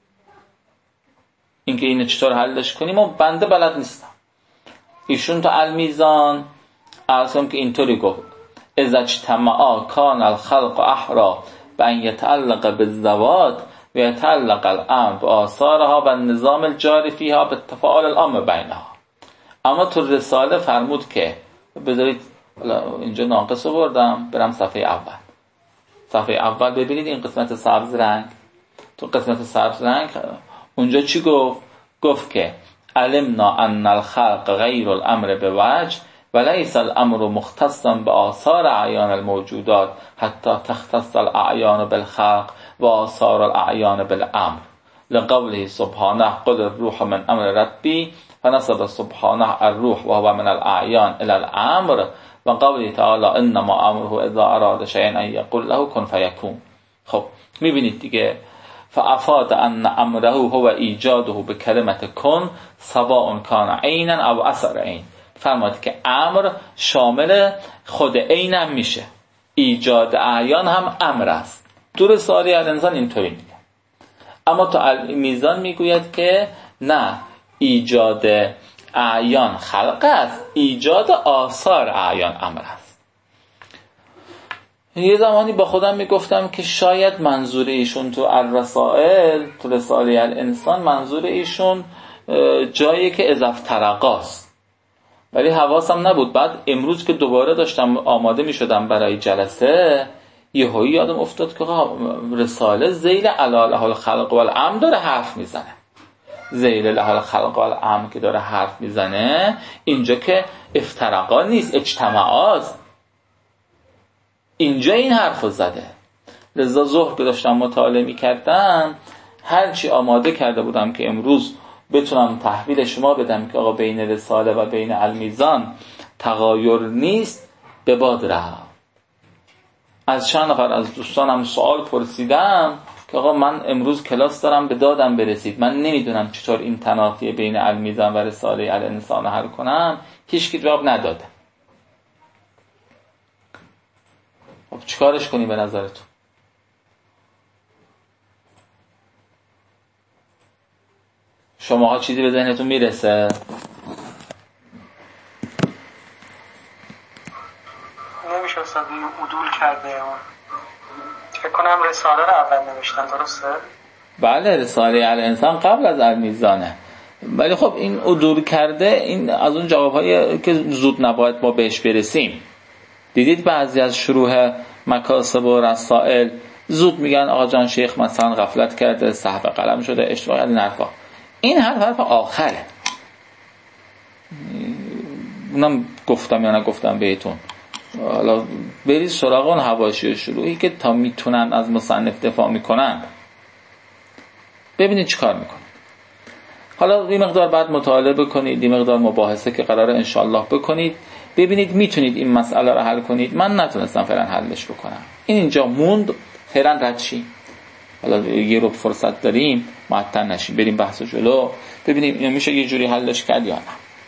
اینکه اینو چطور حلش کنیم و بنده بلد نیستم. ایشون تو المیزان اصلا که اینطوری گفت اذا اجتمعا کان الخلق احرا بان يتعلق بالزوات و يتعلق الامر بآثارها و النظام الجاری فيها بالتفاعل العام بینها. اما تو رساله فرمود که بذارید اینجا ناقص بردم، برم صفحه اول. صفحه اول ببینید این قسمت سبز رنگ، تو قسمت سبز رنگ اونجا چی گفت؟ گفت که علمنا ان الخلق غیر الامر بوجه وليس الامر مختصا بآثار اعیان الموجودات حتی تختص الاعیان بالخلق و آثار الاعیان بالامر لقوله سبحانه قل الروح من امر ربی فنسب سبحانه الروح وهو من الاعیان الى الامر و قوله تعالی انما امره اذا اراد شیئا ان یقول له کن فیکون. خب میبینید دیگه فافاد ان امره هو ایجاده به کلمت کن سواء کان عینا او اثر عین. فرمود که امر شامل خود عین هم میشه، ایجاد اعیان هم امر است. تو رساله الانسان اینطوری میگه، اما تو المیزان میگوید که نه، ایجاد اعیان خلق است، ایجاد آثار اعیان امر است. یه زمانی با خودم میگفتم که شاید منظور ایشون تو الرسائل، تو رساله الانسان، منظور ایشون جایی که اضافترقاست، ولی حواسم نبود. بعد امروز که دوباره داشتم آماده میشدم برای جلسه، یهویی یادم افتاد که رساله ذیل علی الخلق والامر داره حرف میزنه. ذیل علی الخلق والامر که داره حرف میزنه، اینجا که افترقا نیست، اجتماعاست. اینجا این حرفو زده. لذا ظهر که داشتم مطالعه میکردم، هرچی آماده کرده بودم که امروز بتونم تحویل شما بدم که آقا بین رساله و بین المیزان تغایر نیست، به باد رفت. از چند نفر از دوستانم سوال پرسیدم که آقا من امروز کلاس دارم، به دادم برسید، من نمیدونم چطور این تنافی بین المیزان و رساله الانسان حل کنم. هیچ کی جواب نداده. خب چیکارش کنی به نظرتون؟ شماها چیزی به ذهنتون میرسه؟ نمیشه اصلا این عدول کرده. فکر کنم رساله رو اول نوشتن، درسته؟ بله، رساله الانسان قبل از المیزانه. ولی خب این عدول کرده، این از اون جوابهایی که زود نباید ما بهش برسیم. دیدید بعضی از شروح مکاسب و رسائل زود میگن آقا جان شیخ مثلا غفلت کرده، صحف قلم شده، اشتباه این حرفا. این حرف حرف آخره. اونم گفتم یا نگفتم بهتون. حالا برید سراغ اون حواشی شروعی که تا میتونن از مصنف دفاع میکنن، ببینید چی کار میکنن. حالا این مقدار بعد مطالعه بکنید، این مقدار مباحثه که قراره انشالله بکنید، ببینید میتونید این مسئله رو حل کنید. من نتونستم فعلا حلش بکنم، این اینجا موند، فعلا رد شیم. حالا یه رو فرصت داریم، معطل نشیم، بریم بحث جلو، ببینیم اینو میشه یه جوری حلش کرد یا نه.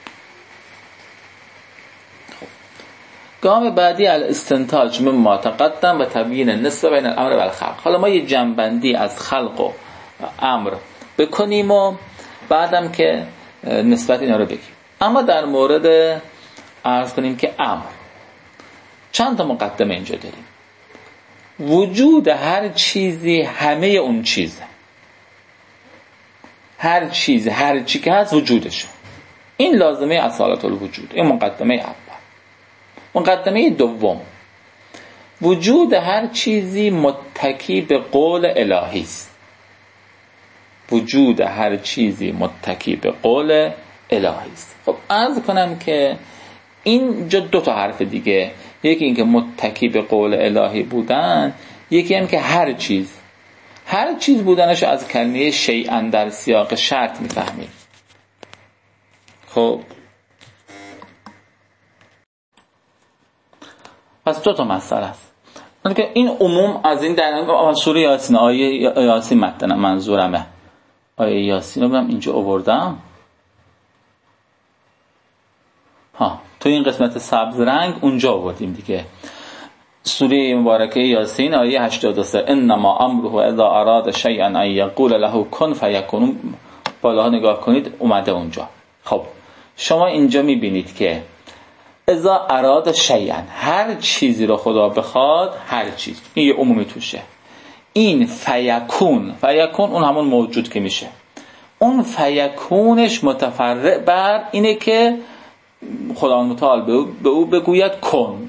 خب گام بعدی الاستنتاج مما تقدم و تبیین نسبه بین الامر و الخلق. حالا ما یه جنبندی از خلق و امر بکنیم و بعدم که نسبت اینا رو بگیم. اما در مورد عرض کنیم که امر، چند تا مقدمه اینجا داریم. وجود هر چیزی همه اون چیزه، هر چیز هر چی که هست وجودشه. این لازمه اصالت الوجود. این مقدمه اول. مقدمه دوم، وجود هر چیزی متکی به قول الهی است. وجود هر چیزی متکی به قول الهی است. خب عرض کنم که اینجا دو تا حرف دیگه، یکی این که متکی به قول الهی بودن، یکی هم که هر چیز هر چیز بودنش از کلمه شیئا در سیاق شرط میفهمیم. خب پس دو تا مسئله است. که این عموم از این در سوره یاسین، آیه یاسین متن منظورمه، آیه یاسین رو برم اینجا آوردم. ها تو این قسمت سبز رنگ اونجا آوردیم دیگه. سوره مبارکه یاسین آیه هشتاد و سه انما امره اذا اراد شیئا ان یقول له کن فیکون. بالا نگاه کنید اومده اونجا. خب شما اینجا میبینید که اذا اراد شیئا، هر چیزی رو خدا بخواد، هر چیز، این یه عمومی توشه. این فیکون، فیکون اون همون موجود که میشه. اون فیکونش متفرع بر اینه که خدا متعال به او, به او بگوید کن.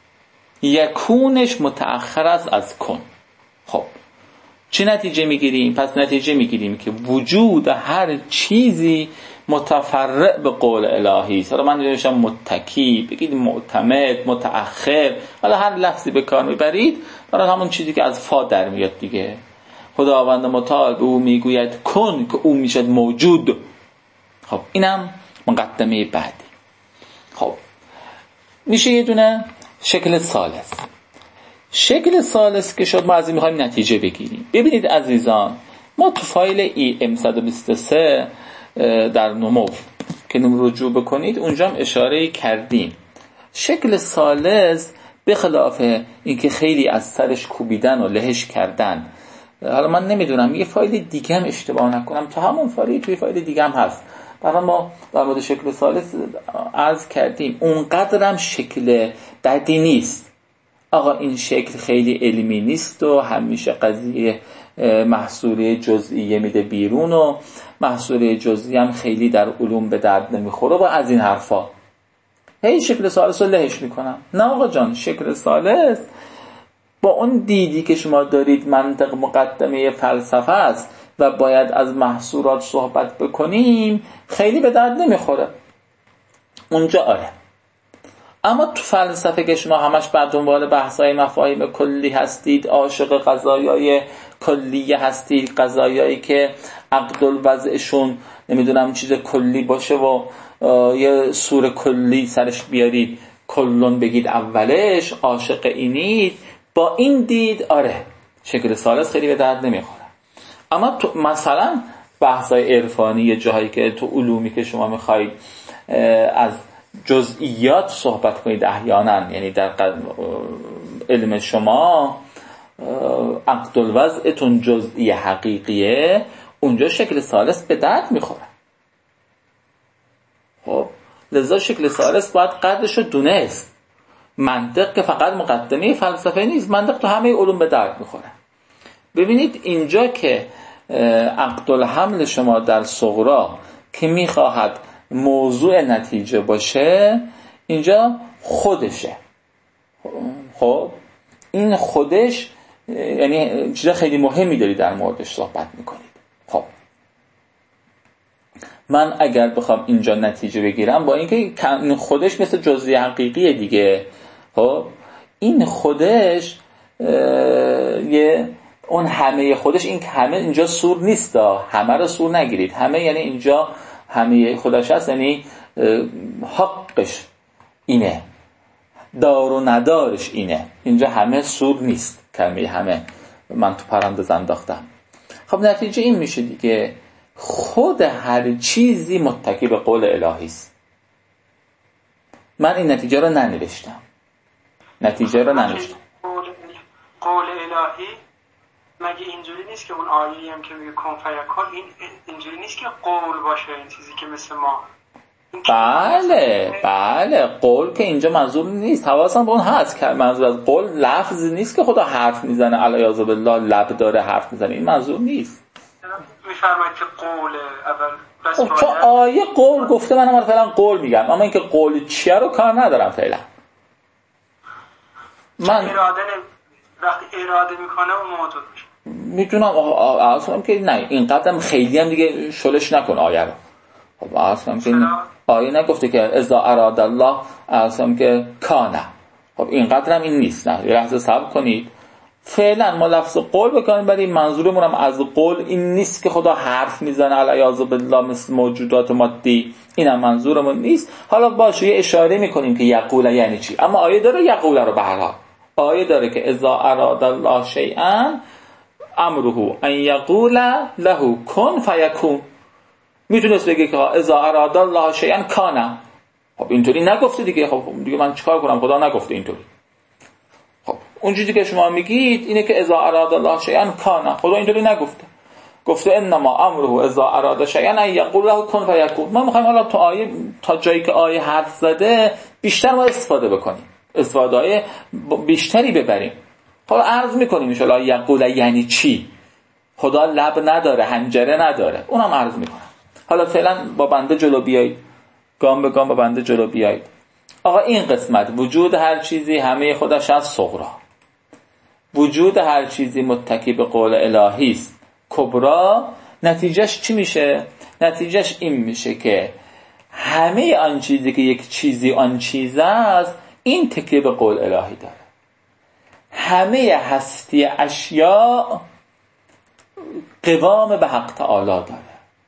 یکونش متأخر است از کن. خب چه نتیجه میگیریم؟ پس نتیجه میگیریم که وجود هر چیزی متفرع به قول الهی است. حالا من نوشتم متکی، بگید معتمد، متأخر، حالا هر لفظی به کار میبرید، حالا همون چیزی که از فا در میاد دیگه. خداوند متعال به او میگوید کن که او میشد موجود. خب اینم مقدمه بعدی. خب میشه یه دونه شکل ثالث. شکل ثالث که شد ما از این میخوایم نتیجه بگیریم. ببینید عزیزان، ما تو فایل ای ام صد و بیست و سه در نمو که رجوع بکنید اونجا هم اشاره کردیم. شکل ثالث به خلاف اینکه خیلی از سرش کوبیدن و لهش کردن، حالا من نمیدونم یه فایل دیگه هم اشتباه نکنم، تو همون فایل توی فایل دیگه هم هست، برای ما در مورد شکل ثالث عرض کردیم اونقدر هم شکل بدی نیست. آقا این شکل خیلی علمی نیست و همیشه قضیه محصوله جزئیه میده بیرون و محصوله جزئی هم خیلی در علوم به درد نمیخوره و از این حرفا. هی شکل ثالث رو لهش میکنم. نه آقا جان، شکل ثالث با اون دیدی که شما دارید منطق مقدمه فلسفه است و باید از محصولات صحبت بکنیم، خیلی به درد نمیخوره. اونجا آره. اما تو فلسفه که شما همش بر دنبال بحث‌های مفاهیم کلی هستید، عاشق قضایای کلیه هستید، قضایایی که عقد الوضعشون نمیدونم چیز کلی باشه و یه سور کلی سرش بیارید، کلون بگید اولش، عاشق اینید، با این دید آره شکل ثالث خیلی به درد نمیخوره. اما تو مثلا بحث‌های عرفانی، جاهایی که تو علومی که شما میخواید از جزئیات صحبت کنید احیانا، یعنی در علم شما عقد الوضعتون جزئی حقیقیه، اونجا شکل ثالث به درد میخوره. خب لذا شکل ثالث باید قدرش رو دونست. منطق که فقط مقدمه فلسفه نیست، منطق تو همه علوم به درد میخوره. ببینید اینجا که عقد الحمل شما در صغرا که میخواهد موضوع نتیجه باشه، اینجا خودشه. خب این خودش یعنی چیز خیلی مهمی داری در موردش صحبت میکنید. خب من اگر بخوام اینجا نتیجه بگیرم، با اینکه این خودش مثل جزئی حقیقیه دیگه، خب این خودش یه اون همه خودش، این همه اینجا سور نیست، همه رو سور نگیرید. همه یعنی اینجا همه خودش هست، یعنی حقش اینه، دار و ندارش اینه. اینجا همه سور نیست، کلمه همه من تو پرانتز انداختم. خب نتیجه این میشه دیگه، خود هر چیزی متکی به قول الهی است. من این نتیجه رو ننوشتم، نتیجه رو ننوشتم. قول الهی مگه اینجوری نیست که اون آیه‌ای هم که میگه کن فیکون، این اینجوری نیست که قول باشه، این چیزی که مثل ما. بله بله، قول که اینجا منظور نیست، حواسم به اون هست که منظور از قول لفظ نیست که خدا حرف میزنه علیاذ بالله لب داره حرف میزنه، این منظور نیست. میفرماید که قوله اول بس تو آیه قول گفته، منم مثلا قول میگم، اما اینکه قول چیه رو کار ندارم فعلا. من اراده نمی... وقتی اراده میکنه اون موجود میشه. میتونم عرض کنم که نه اینقدرم خیلی هم دیگه شلش نکن آیه رو. خب عرض کنم که آیه نگفته که اذا اراد الله، عرض کنم که کانه. خب اینقدرم این نیست. نه یه لحظه صبر کنید. فعلا ما لفظ قول بکنیم، ولی منظورمون هم از قول این نیست که خدا حرف میزنه علیاذ بالله مثل موجودات مادی. اینم منظورمون نیست. حالا باشه یه اشاره میکنیم که یقول یعنی چی، اما آیه داره یقول رو به هر حال آیه داره که اذا اراد الله شیئا امره ان یقول له کن فیکون. میتونست بگه که اذا اراد الله شیئا کان. خب اینطوری نگفته دیگه. خب دیگه من چیکار کنم؟ خدا نگفته اینطوری. خب اون چیزی که شما میگید اینه که اذا اراد الله شیئا کان. خدا اینطوری نگفته. گفته انما امره اذا اراد شیئا ان یقول له کن فیکون. ما میخوایم حالا تا آیه تا جایی که آیه حرف زده بیشتر ما استفاده بکنیم، استفاده بیشتری ببریم. حالا عرض میکنیم ان شاء الله یقول یعنی چی. خدا لب نداره، حنجره نداره، اونم عرض میکنم. حالا فعلا با بنده جلو بیایید، گام به گام با بنده جلو بیایید. آقا این قسمت وجود هر چیزی همه خودش از صغرا، وجود هر چیزی متکی به قول الهی است کبرا، نتیجهش چی میشه؟ نتیجهش این میشه که همه آن چیزی که یک چیزی آن چیز است این تکیه به قول الهی داره. همه هستی اشیاء قوام به حق تعالی داره.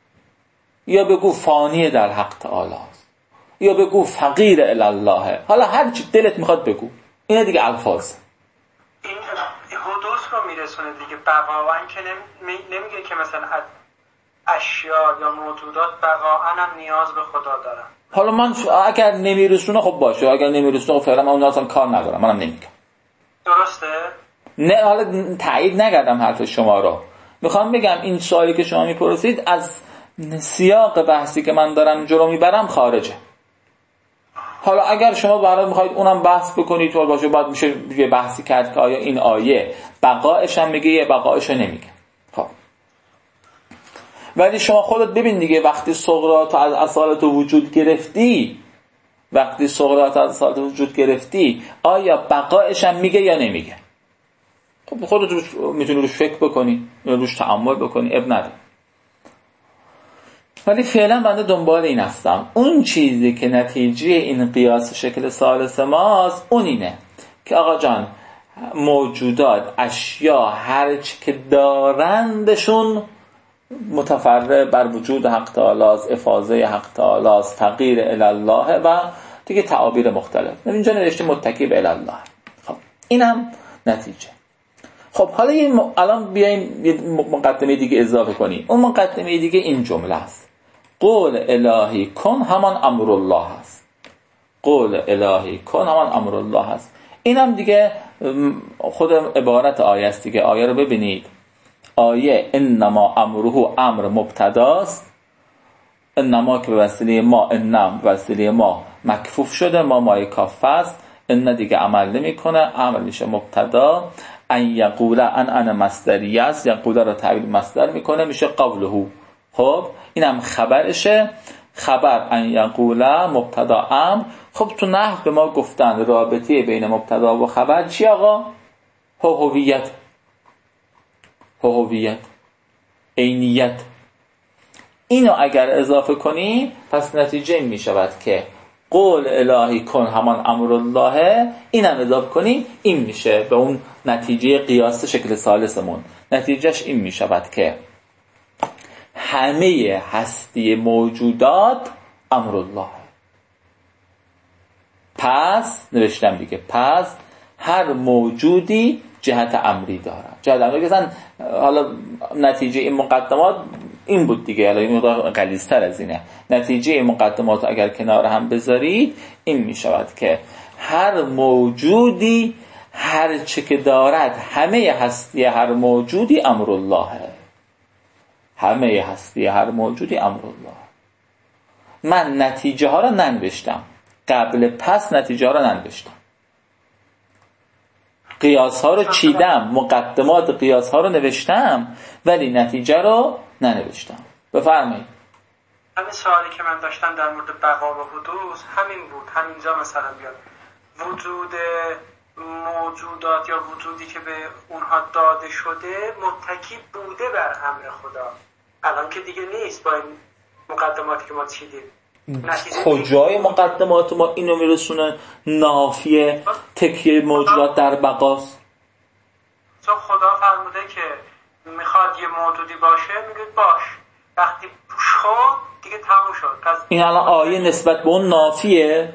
یا بگو فانی در حق تعالی است، یا بگو فقیر الی الله. حالا هر چی دلت میخواد بگو. اینا دیگه الفاظ. این حدوث رو میرسونه دیگه. بقاواً که نمی... نمیگه که مثلا اشیاء یا موجودات بقاواً هم نیاز به خدا دارن. حالا من اگر نمیرسونه خب باشه، اگر نمیرسونه خب فعلا من اون اصلا کار ندارم، منم نمیگم. درسته؟ نه حالا تایید نکردم حرف شما رو. میخوام بگم این سوالی که شما میپرسید از سیاق بحثی که من دارم جلو میبرم خارجه. حالا اگر شما برای میخواید اونم بحث بکنید تو باشه، بعد میشه یه بحثی کرد که آیا این آیه بقایش هم میگه یا بقایش نمیگه. خب ولی شما خودت ببین دیگه، وقتی سقراط از اصالت وجود گرفتی، وقتی سقراط از اصالت وجود گرفتی آیا بقایش هم میگه یا نمیگه؟ خب خودت روش میتونی روش فکر بکنی یا روش تأمل بکنی، اب نداره. ولی فعلا بنده دنبال این هستم اون چیزی که نتیجه این قیاس شکل ثالث ماست اون اینه که آقا جان موجودات اشیا هرچی که دارندشون متفرع بر وجود حق تعالی است، افاضه حق تعالی است، فقیر الی الله و دیگه تعابیر مختلف. اینجا نوشته متکی به الی الله. خب اینم نتیجه. خب حالا یه م... الان بیایم یه مقدمه دیگه اضافه کنیم. اون مقدمه دیگه این جمله است: قول الهی کن همان امر الله است. قول الهی کن همان امر الله است. اینم دیگه خود عبارت آیه است دیگه. آیه رو ببینید. آیه انما امره امر مبتداست. انما که به وسیله ما، انم به وسیله ما مکفوف شده، ما مای کافه است. ان دیگه عمل نمیکنه، عمل میشه مبتدا. ان یقول ان ان مصدری است، یقول رو تعبیر مصدر میکنه میشه قوله. خب اینم خبرشه. خبر ان یقول مبتدا امر. خب تو نحو به ما گفتن رابطه بین مبتدا و خبر چی آقا؟ هویت، هویت، عینیت. اینو اگر اضافه کنی پس نتیجه این می شود که قول الهی کن همان امر الله. اینم اضافه کنی این میشه به اون نتیجه قیاس شکل ثالثمون. نتیجهش این می شود که همه هستی موجودات امر الله. پس نوشتم دیگه، پس هر موجودی جهت امری داره. جهت امری که حالا نتیجه این مقدمات این بود دیگه. حالا این مقدار غلیظ‌تر از اینه. نتیجه این مقدمات اگر کنار هم بذارید این می شود که هر موجودی هر چه که دارد، همه هستی هر موجودی امر الله. همه هستی هر موجودی امر الله. من نتیجه ها را ننوشتم، قبل پس نتیجه ها را ننوشتم. قیاس ها رو چیدم، مقدمات قیاس ها رو نوشتم ولی نتیجه رو ننوشتم. بفرمایید. همین سوالی که من داشتم در مورد بقا و حدوث همین بود. همینجا مثلا بیاد وجود موجودات یا وجودی که به اونها داده شده متکی بوده بر امر خدا، الان که دیگه نیست با این مقدماتی که ما چیدیم. کجای مقدمات ما اینو میرسونه نافیه تکیه موجودات در بقاست؟ چون خدا فرموده که میخواد یه موجودی باشه، میگه باش، وقتی شد دیگه تموم شد. پس این الان آیه نسبت به اون نافیه؟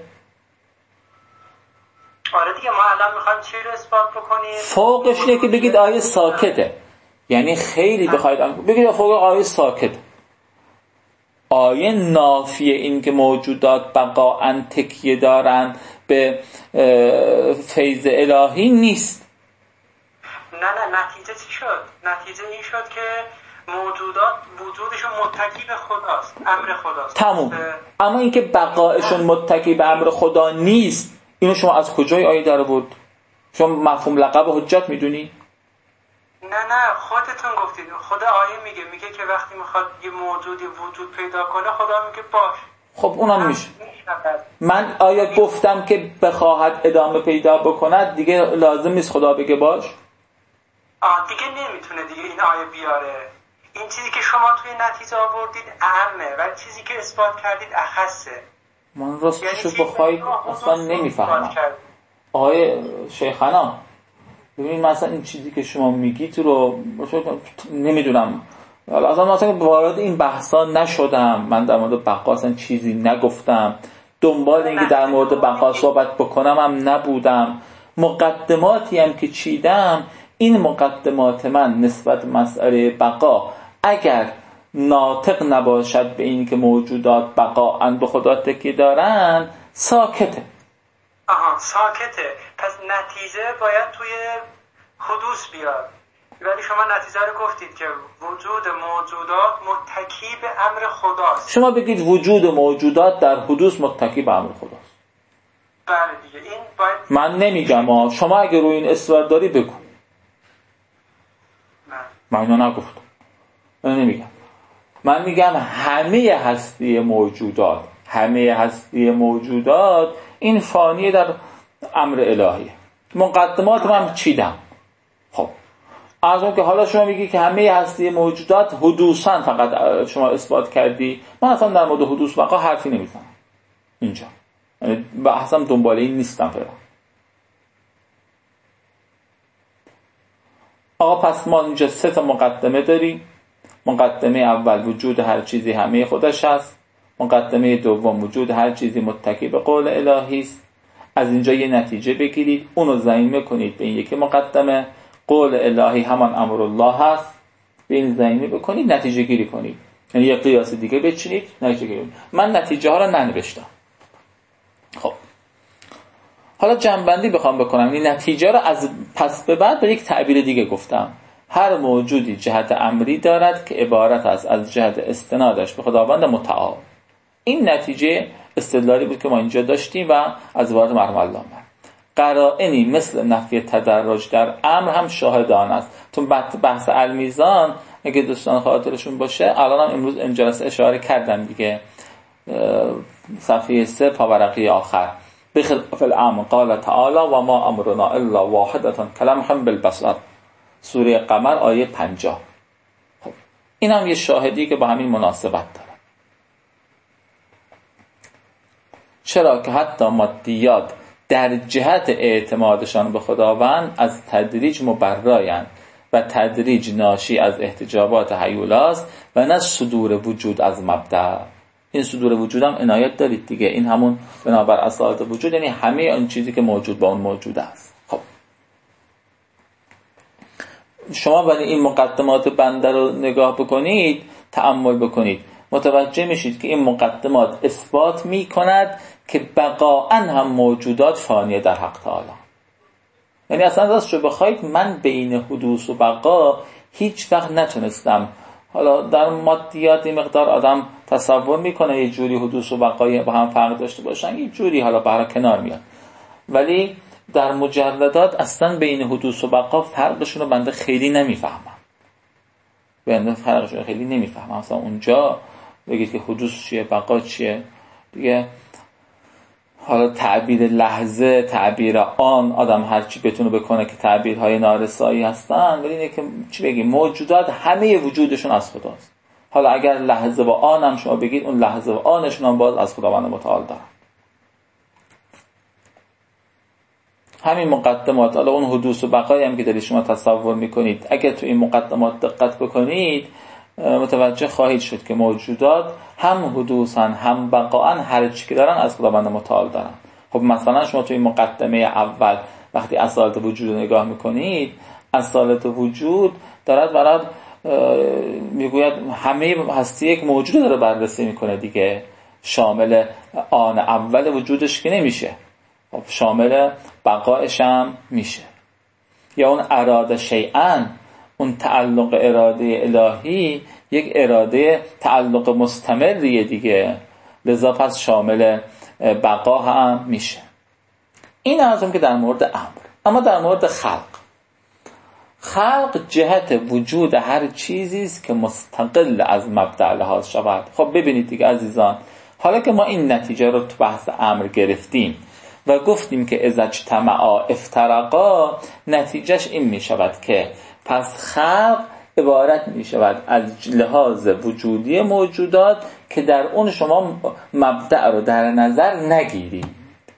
آره دیگه، ما الان میخوایم چی رو اثبات بکنیم؟ فوقش اینه که بگید آیه ساکته، یعنی خیلی بخواید بگید فوق آیه ساکته. آیه نافیه این که موجودات بقاءً تکیه دارن به فیض الهی نیست. نه نه، نتیجه چی شد؟ نتیجه این شد که موجودات وجودشون متکی به خداست، امر خداست. تموم. اما اینکه بقایشون متکی به امر خدا نیست، اینو شما از کجای آیه در آورد؟ شما مفهوم لقب حجت میدونی؟ نه نه، خودتون گفتید. خدا آیه میگه میگه که وقتی میخواد یه موجودی وجود پیدا کنه خدا میگه باش. خب اونم میشه. من آیا گفتم که بخواهد ادامه پیدا بکند دیگه لازم نیست خدا بگه باش؟ آه دیگه نمیتونه دیگه این آیه بیاره. این چیزی که شما توی نتیجه آوردید اهمه ولی چیزی که اثبات کردید اخصه. من راستشو بخواید اصلا نمیفهمم. آقای شیخنا ببینید مثلا این چیزی که شما میگید رو نمیدونم، اصلا مثلا وارد این بحثا نشدم، من در مورد بقا اصلا چیزی نگفتم، دنبال اینکه در مورد بقا صحبت بکنم هم نبودم. مقدماتی هم که چیدم، این مقدمات من نسبت مسئله بقا اگر ناطق نباشد به این که موجودات بقاءً به خدا تکیه دارن ساکته. آها ساکته، پس نتیجه باید توی حدوث بیاد. ولی شما نتیجه رو گفتید که وجود موجودات متکی به امر خداست. شما بگید وجود موجودات در حدوث متکی به امر خداست. بله دیگه این باید. من نمیگم ها، شما اگه روی این اصرار داری بگو. من اینو نگفتم، من نمیگم. من میگم همه هستی موجودات همه هستی موجودات این فانیه در امر الهیه. مقدمات من چیدم. خب از اون که حالا شما میگی که همه هستی موجودات حدوثاً فقط شما اثبات کردی، من اصلا در مورد حدوث بقا حرفی نمیزنم اینجا، یعنی بحثم دنباله این نیستم فعلا. آقا پس ما اینجا سه تا مقدمه داریم. مقدمه اول وجود هر چیزی همه خودش هست. مقدمه دوم وجود هر چیزی متکی به قول الهی است. از اینجا یه نتیجه بگیرید، اونو ضمیمه کنید به این یکی مقدمه، قول الهی همان امر الله هست، به این ضمیمه بکنید، نتیجه گیری کنید. یعنی یه قیاس دیگه بچینید، نتیجه گیری. من نتیجه ها رو ننوشتم. خب حالا جمع‌بندی بخوام بکنم، این نتیجه رو از پس به بعد با یک تعبیر دیگه گفتم. هر موجودی جهت امری دارد که عبارت است از جهت استنادش به خداوند متعال. این نتیجه استدلالی بود که ما اینجا داشتیم و از عبارت مرحوم علامه. قرائنی مثل نفی تدرج در امر هم شاهدان است. تو بحث المیزان اگه دوستان خاطرشون باشه، الان هم امروز این جلسه اشاره کردم دیگه، صفحه سه پاورقی آخر، بخلاف الامر قال تعالی و ما امرنا الا واحدة کلمح بالبصر، سوره قمر آیه پنجاه. خب این هم یه شاهدی که با همین مناسبت داره. چرا که حتی مادیات در جهت اعتمادشان به خداوند از تدریج مبرایند و تدریج ناشی از احتجابات هیولاست و نه صدور وجود از مبدأ. این صدور وجود هم عنایت دارید دیگه، این همون بنابر اصالت وجود، یعنی همه اون چیزی که موجود با اون موجود است. خب شما ولی این مقدمات بنده رو نگاه بکنید، تأمل بکنید، متوجه میشید که این مقدمات اثبات میکند که بقاءً هم موجودات فانیه در حق تعالی. یعنی اصلا راست شو بخواید من بین حدوث و بقا هیچ وقت نتونستم، حالا در مادیات این مقدار آدم تصور میکنه یه جوری حدوث و بقای با هم فرق داشته باشن، یه جوری حالا برای کنار میاد، ولی در مجردات اصلا بین حدوث و بقا فرقشون رو بنده خیلی نمیفهمم. بنده فرقشون رو خیلی نمیفهمم. اصلا اونجا بگید که حدوث چیه، بقا چیه، دیگه حالا تعبیر لحظه، تعبیر آن، آدم هر چی بتونه بکنه که تعبیرهای نارسایی هستن، ولی اینه که چی بگیم، موجودات همه وجودشون از خداست. حالا اگر لحظه و آن هم شما بگید، اون لحظه و آنشون هم باز از خداوند متعال دارن. همین مقدمات، حالا اون حدوث و بقایی هم که دارید شما تصور میکنید، اگر تو این مقدمات دقت بکنید متوجه خواهید شد که موجودات هم حدوثن هم بقاً، هر چی که دارن از خداوند متعال دارن. خب مثلا شما تو این مقدمه اول وقتی اصالت وجود رو نگاه میکنید، اصالت وجود دارد برات میگوید همه هستی یک موجود داره بررسی میکنه دیگه، شامل آن اول وجودش که نمیشه، خب شامل بقایش هم میشه. یا اون اراده شیئا، اون تعلق اراده الهی یک اراده تعلق مستمریه دیگه، لذا پس شامل بقا هم میشه. این ازم که در مورد امر. اما در مورد خلق، خلق جهت وجود هر چیزی است که مستقل از مبدأ لحاظ شود. خب ببینید دیگه عزیزان، حالا که ما این نتیجه رو تو بحث امر گرفتیم و گفتیم که اذا اجتمعا افترقا، نتیجهش این می شود که پس خلق عبارت می شود از لحاظ وجودی موجودات که در اون شما مبدأ رو در نظر نگیرید.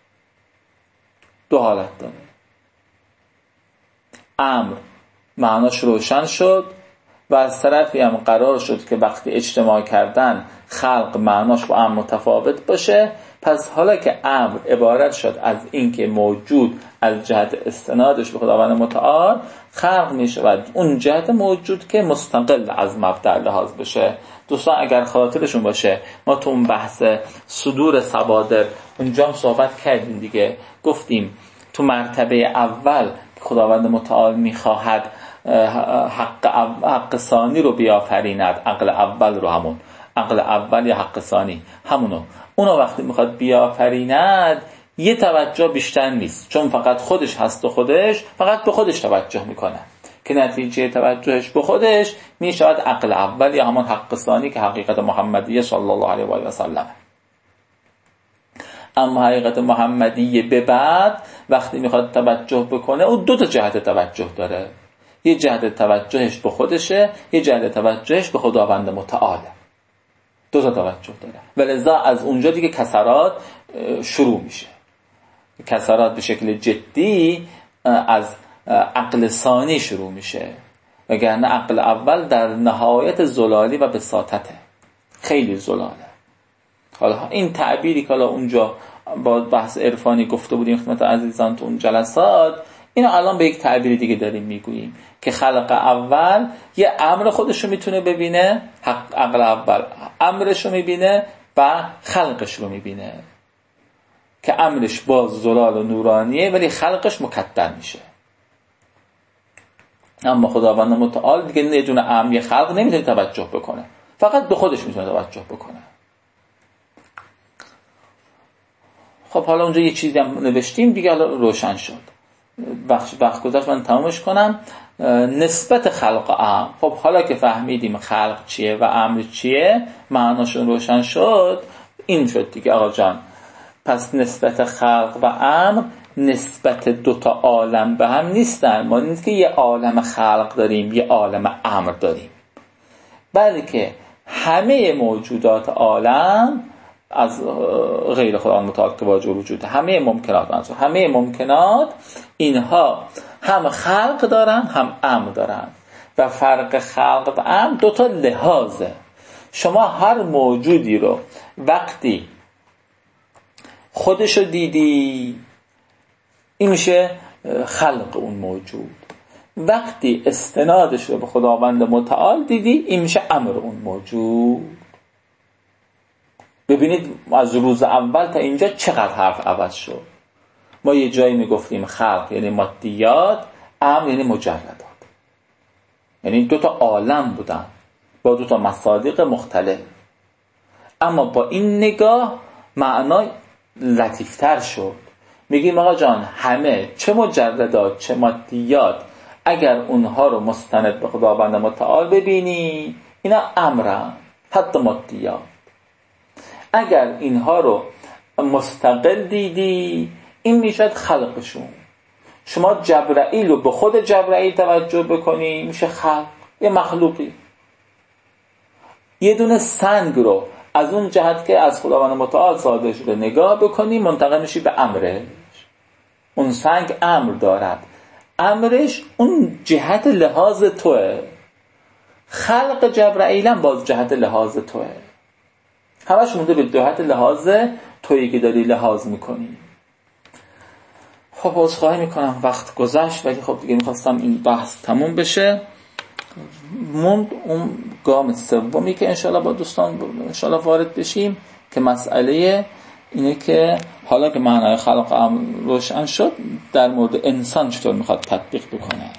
دو حالت داره. امر معناش روشن شد و از طرفی هم قرار شد که وقتی اجتماع کردن خلق معناش با امر متفاوت باشه. پس حالا که امر عبارت شد از اینکه موجود از جهت استنادش به خداوند متعال، خلق می شود اون جهت موجود که مستقل از مبدأ لحاظ بشه. دوستان اگر خاطرشون باشه ما تو اون بحث صدور صوادر اونجا هم صحبت کردیم دیگه، گفتیم تو مرتبه اول خداوند متعال میخواهد حق, حق ثانی رو بیافریند، عقل اول رو، همون عقل اول یا حق ثانی همونو، اونو وقتی میخواد بیافریند یه توجه بیشتر نیست، چون فقط خودش هست و خودش فقط به خودش توجه میکنه که نتیجه توجهش به خودش میشود عقل اول یا همون حق ثانی که حقیقت محمدیه صلی الله علیه و آله و سلم. اما حقیقت محمدیه به بعد وقتی میخواد توجه بکنه او دو تا جهت توجه داره، یه جهت توجهش به خودشه، یه جهت توجهش به خداوند متعاله، دو تا توجه داره. ولذا از اونجا دیگه کسرات شروع میشه، کسرات به شکل جدی از عقل ثانی شروع میشه، وگرنه عقل اول در نهایت زلالی و بساطته، خیلی زلاله. حالا این تعبیری که حالا اونجا با بحث عرفانی گفته بودیم خدمت عزیزان تو اون جلسات، اینو الان به یک تعبیر دیگه داریم میگوییم که خلق اول یه امر خودشو میتونه ببینه، حق عقل اول امرشو میبینه و خلقش رو میبینه که امرش باز زلال و نورانیه ولی خلقش مکدر میشه. اما خداوند متعال دیگه یه دونه امر یه خلق نمیتونه توجه بکنه، فقط به خودش میتونه توجه بکنه. خب حالا اونجا یه چیزی هم نوشتیم دیگه، حالا روشن شد. بخش وقت گذاشت من تمامش کنم. نسبت خلق امر، خب حالا که فهمیدیم خلق چیه و امر چیه، معناشون روشن شد، این شد دیگه آقا جان. پس نسبت خلق و امر نسبت دوتا عالم به هم نیستن. ما نیست که یه عالم خلق داریم یه عالم امر داریم، بلکه همه موجودات عالم از غیر خداوند متعال که واجب وجود، همه ممکنات منظور همه ممکنات اینها هم خلق دارن هم امر دارن و فرق خلق و امر دو تا لحاظه. شما هر موجودی رو وقتی خودشو دیدی این میشه خلق اون موجود، وقتی استنادش رو به خداوند متعال دیدی این میشه امر اون موجود. ببینید از روز اول تا اینجا چقدر حرف عوض شد. ما یه جایی میگفتیم خلق یعنی مادیات، امر یعنی مجردات، یعنی دو تا عالم بودن با دو تا مصادیق مختلف. اما با این نگاه معنا لطیفتر شد. میگیم آقا جان همه چه مجردات چه مادیات اگر اونها رو مستند به خداوند متعال ببینی اینا امرن، حتی مادیات. اگر اینها رو مستقل دیدی، این میشد خلقشون. شما جبرائیل رو به خود جبرائیل توجه بکنی میشه خلق، یه مخلوقی. یه دونه سنگ رو از اون جهت که از خداوند متعال صادر شده نگاه بکنی منتقل میشی به امرش. اون سنگ امر دارد، امرش اون جهت لحاظ توه. خلق جبرائیل هم باز جهت لحاظ توه. همش مونده به جهت لحاظ تویی که داری لحاظ میکنی. خب عذرخواهی میکنم وقت گذشت، ولی خب دیگه میخواستم این بحث تموم بشه. موند اون گام سومی که انشالله با دوستان انشالله وارد بشیم که مسئله اینه که حالا که معنای خلق امر روشن شد، در مورد انسان چطور میخواد تطبیق بکنه.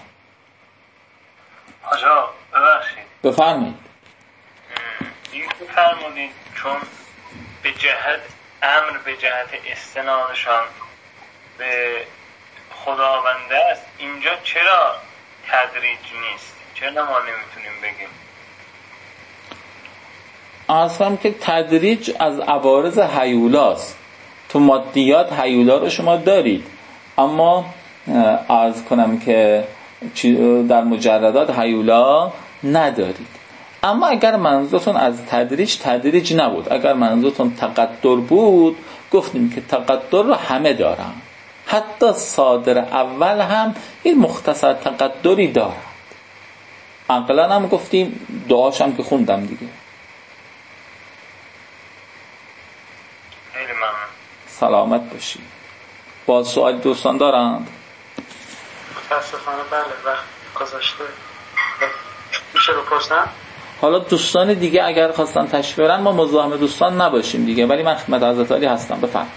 آجا ببخشید بفرمایید. این بفرمودید چون به جهت امر به جهت استنادشان به خداونده است، اینجا چرا تدریج نیست؟ چرا ما نمیتونیم بگیم؟ اصلا که تدریج از عوارض هیولاست. تو مادیات هیولا رو شما دارید، اما عرض کنم که در مجردات هیولا ندارید. اما اگر منظورتون از تدریج تدریج نبود، اگر منظورتون تقدر بود، گفتیم که تقدر رو همه دارن، حتی صادر اول هم این مختصر تقدری دارد. عقلا هم گفتیم، دعاش هم که خوندم دیگه. خیلی ممنون. سلامت باشی. باز سوال دوستان دارند؟ متاسفانه بله، وقت گذاشته. میشه بپرسم؟ حالا دوستان دیگه اگر خواستن تشریف برن ما مزاحم دوستان نباشیم دیگه، ولی من خدمت حضرت علی هستم. بفرمایید.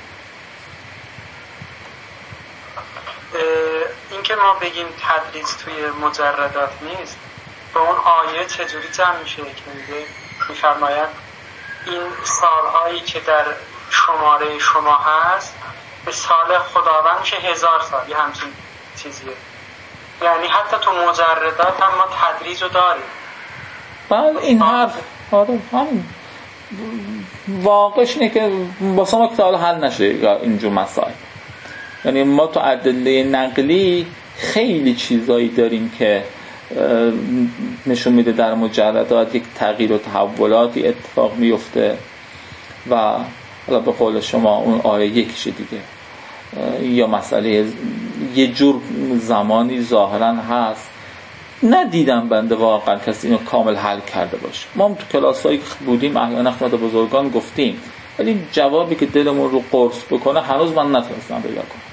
این که ما بگیم تدریج توی مجردات نیست، به اون آیه چجوری جمع میشه که میگه میفرماید این سالهایی که در شماره شما هست به سال خداوند میشه هزار سال، یه همچین چیزیه. یعنی حتی تو مجردات هم ما تدریج رو داریم. بله این حرف آره همین واقعش اینه که واسه ما که حل نشه اینجور مسائل. یعنی ما تو ادله نقلی خیلی چیزایی داریم که نشون میده در مجردات یک تغییر و تحولاتی اتفاق میفته و حالا به قول شما اون آیه یکیشه دیگه، یا مسئله یه جور زمانی ظاهرا هست. ندیدم بنده واقعا کسی اینو کامل حل کرده باشه. ما هم تو کلاسایی که بودیم احیانا خدمت بزرگان گفتیم، ولی جوابی که دلمون رو قرص بکنه هنوز من نتونستم پیدا کنم.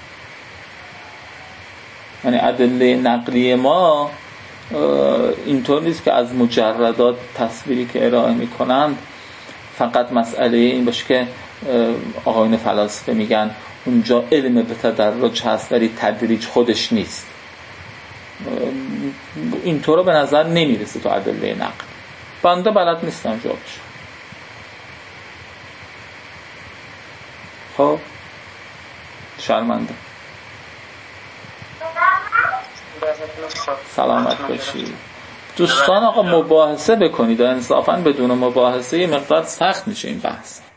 یعنی ادله نقلی ما اینطور نیست که از مجردات تصویری که ارائه میکنند فقط مسئله این باشه که آقایون فلاسفه میگن اونجا علم به تدرج هست ولی تدریج خودش نیست. اینطور به نظر نمیرسه تو ادله نقل. بنده بلد نیستم جوابش. خب شرمنده. سلامت باشی. دوستان آقا مباحثه بکنید، انصافا بدون مباحثه یه مقدار سخت میشه این بحث.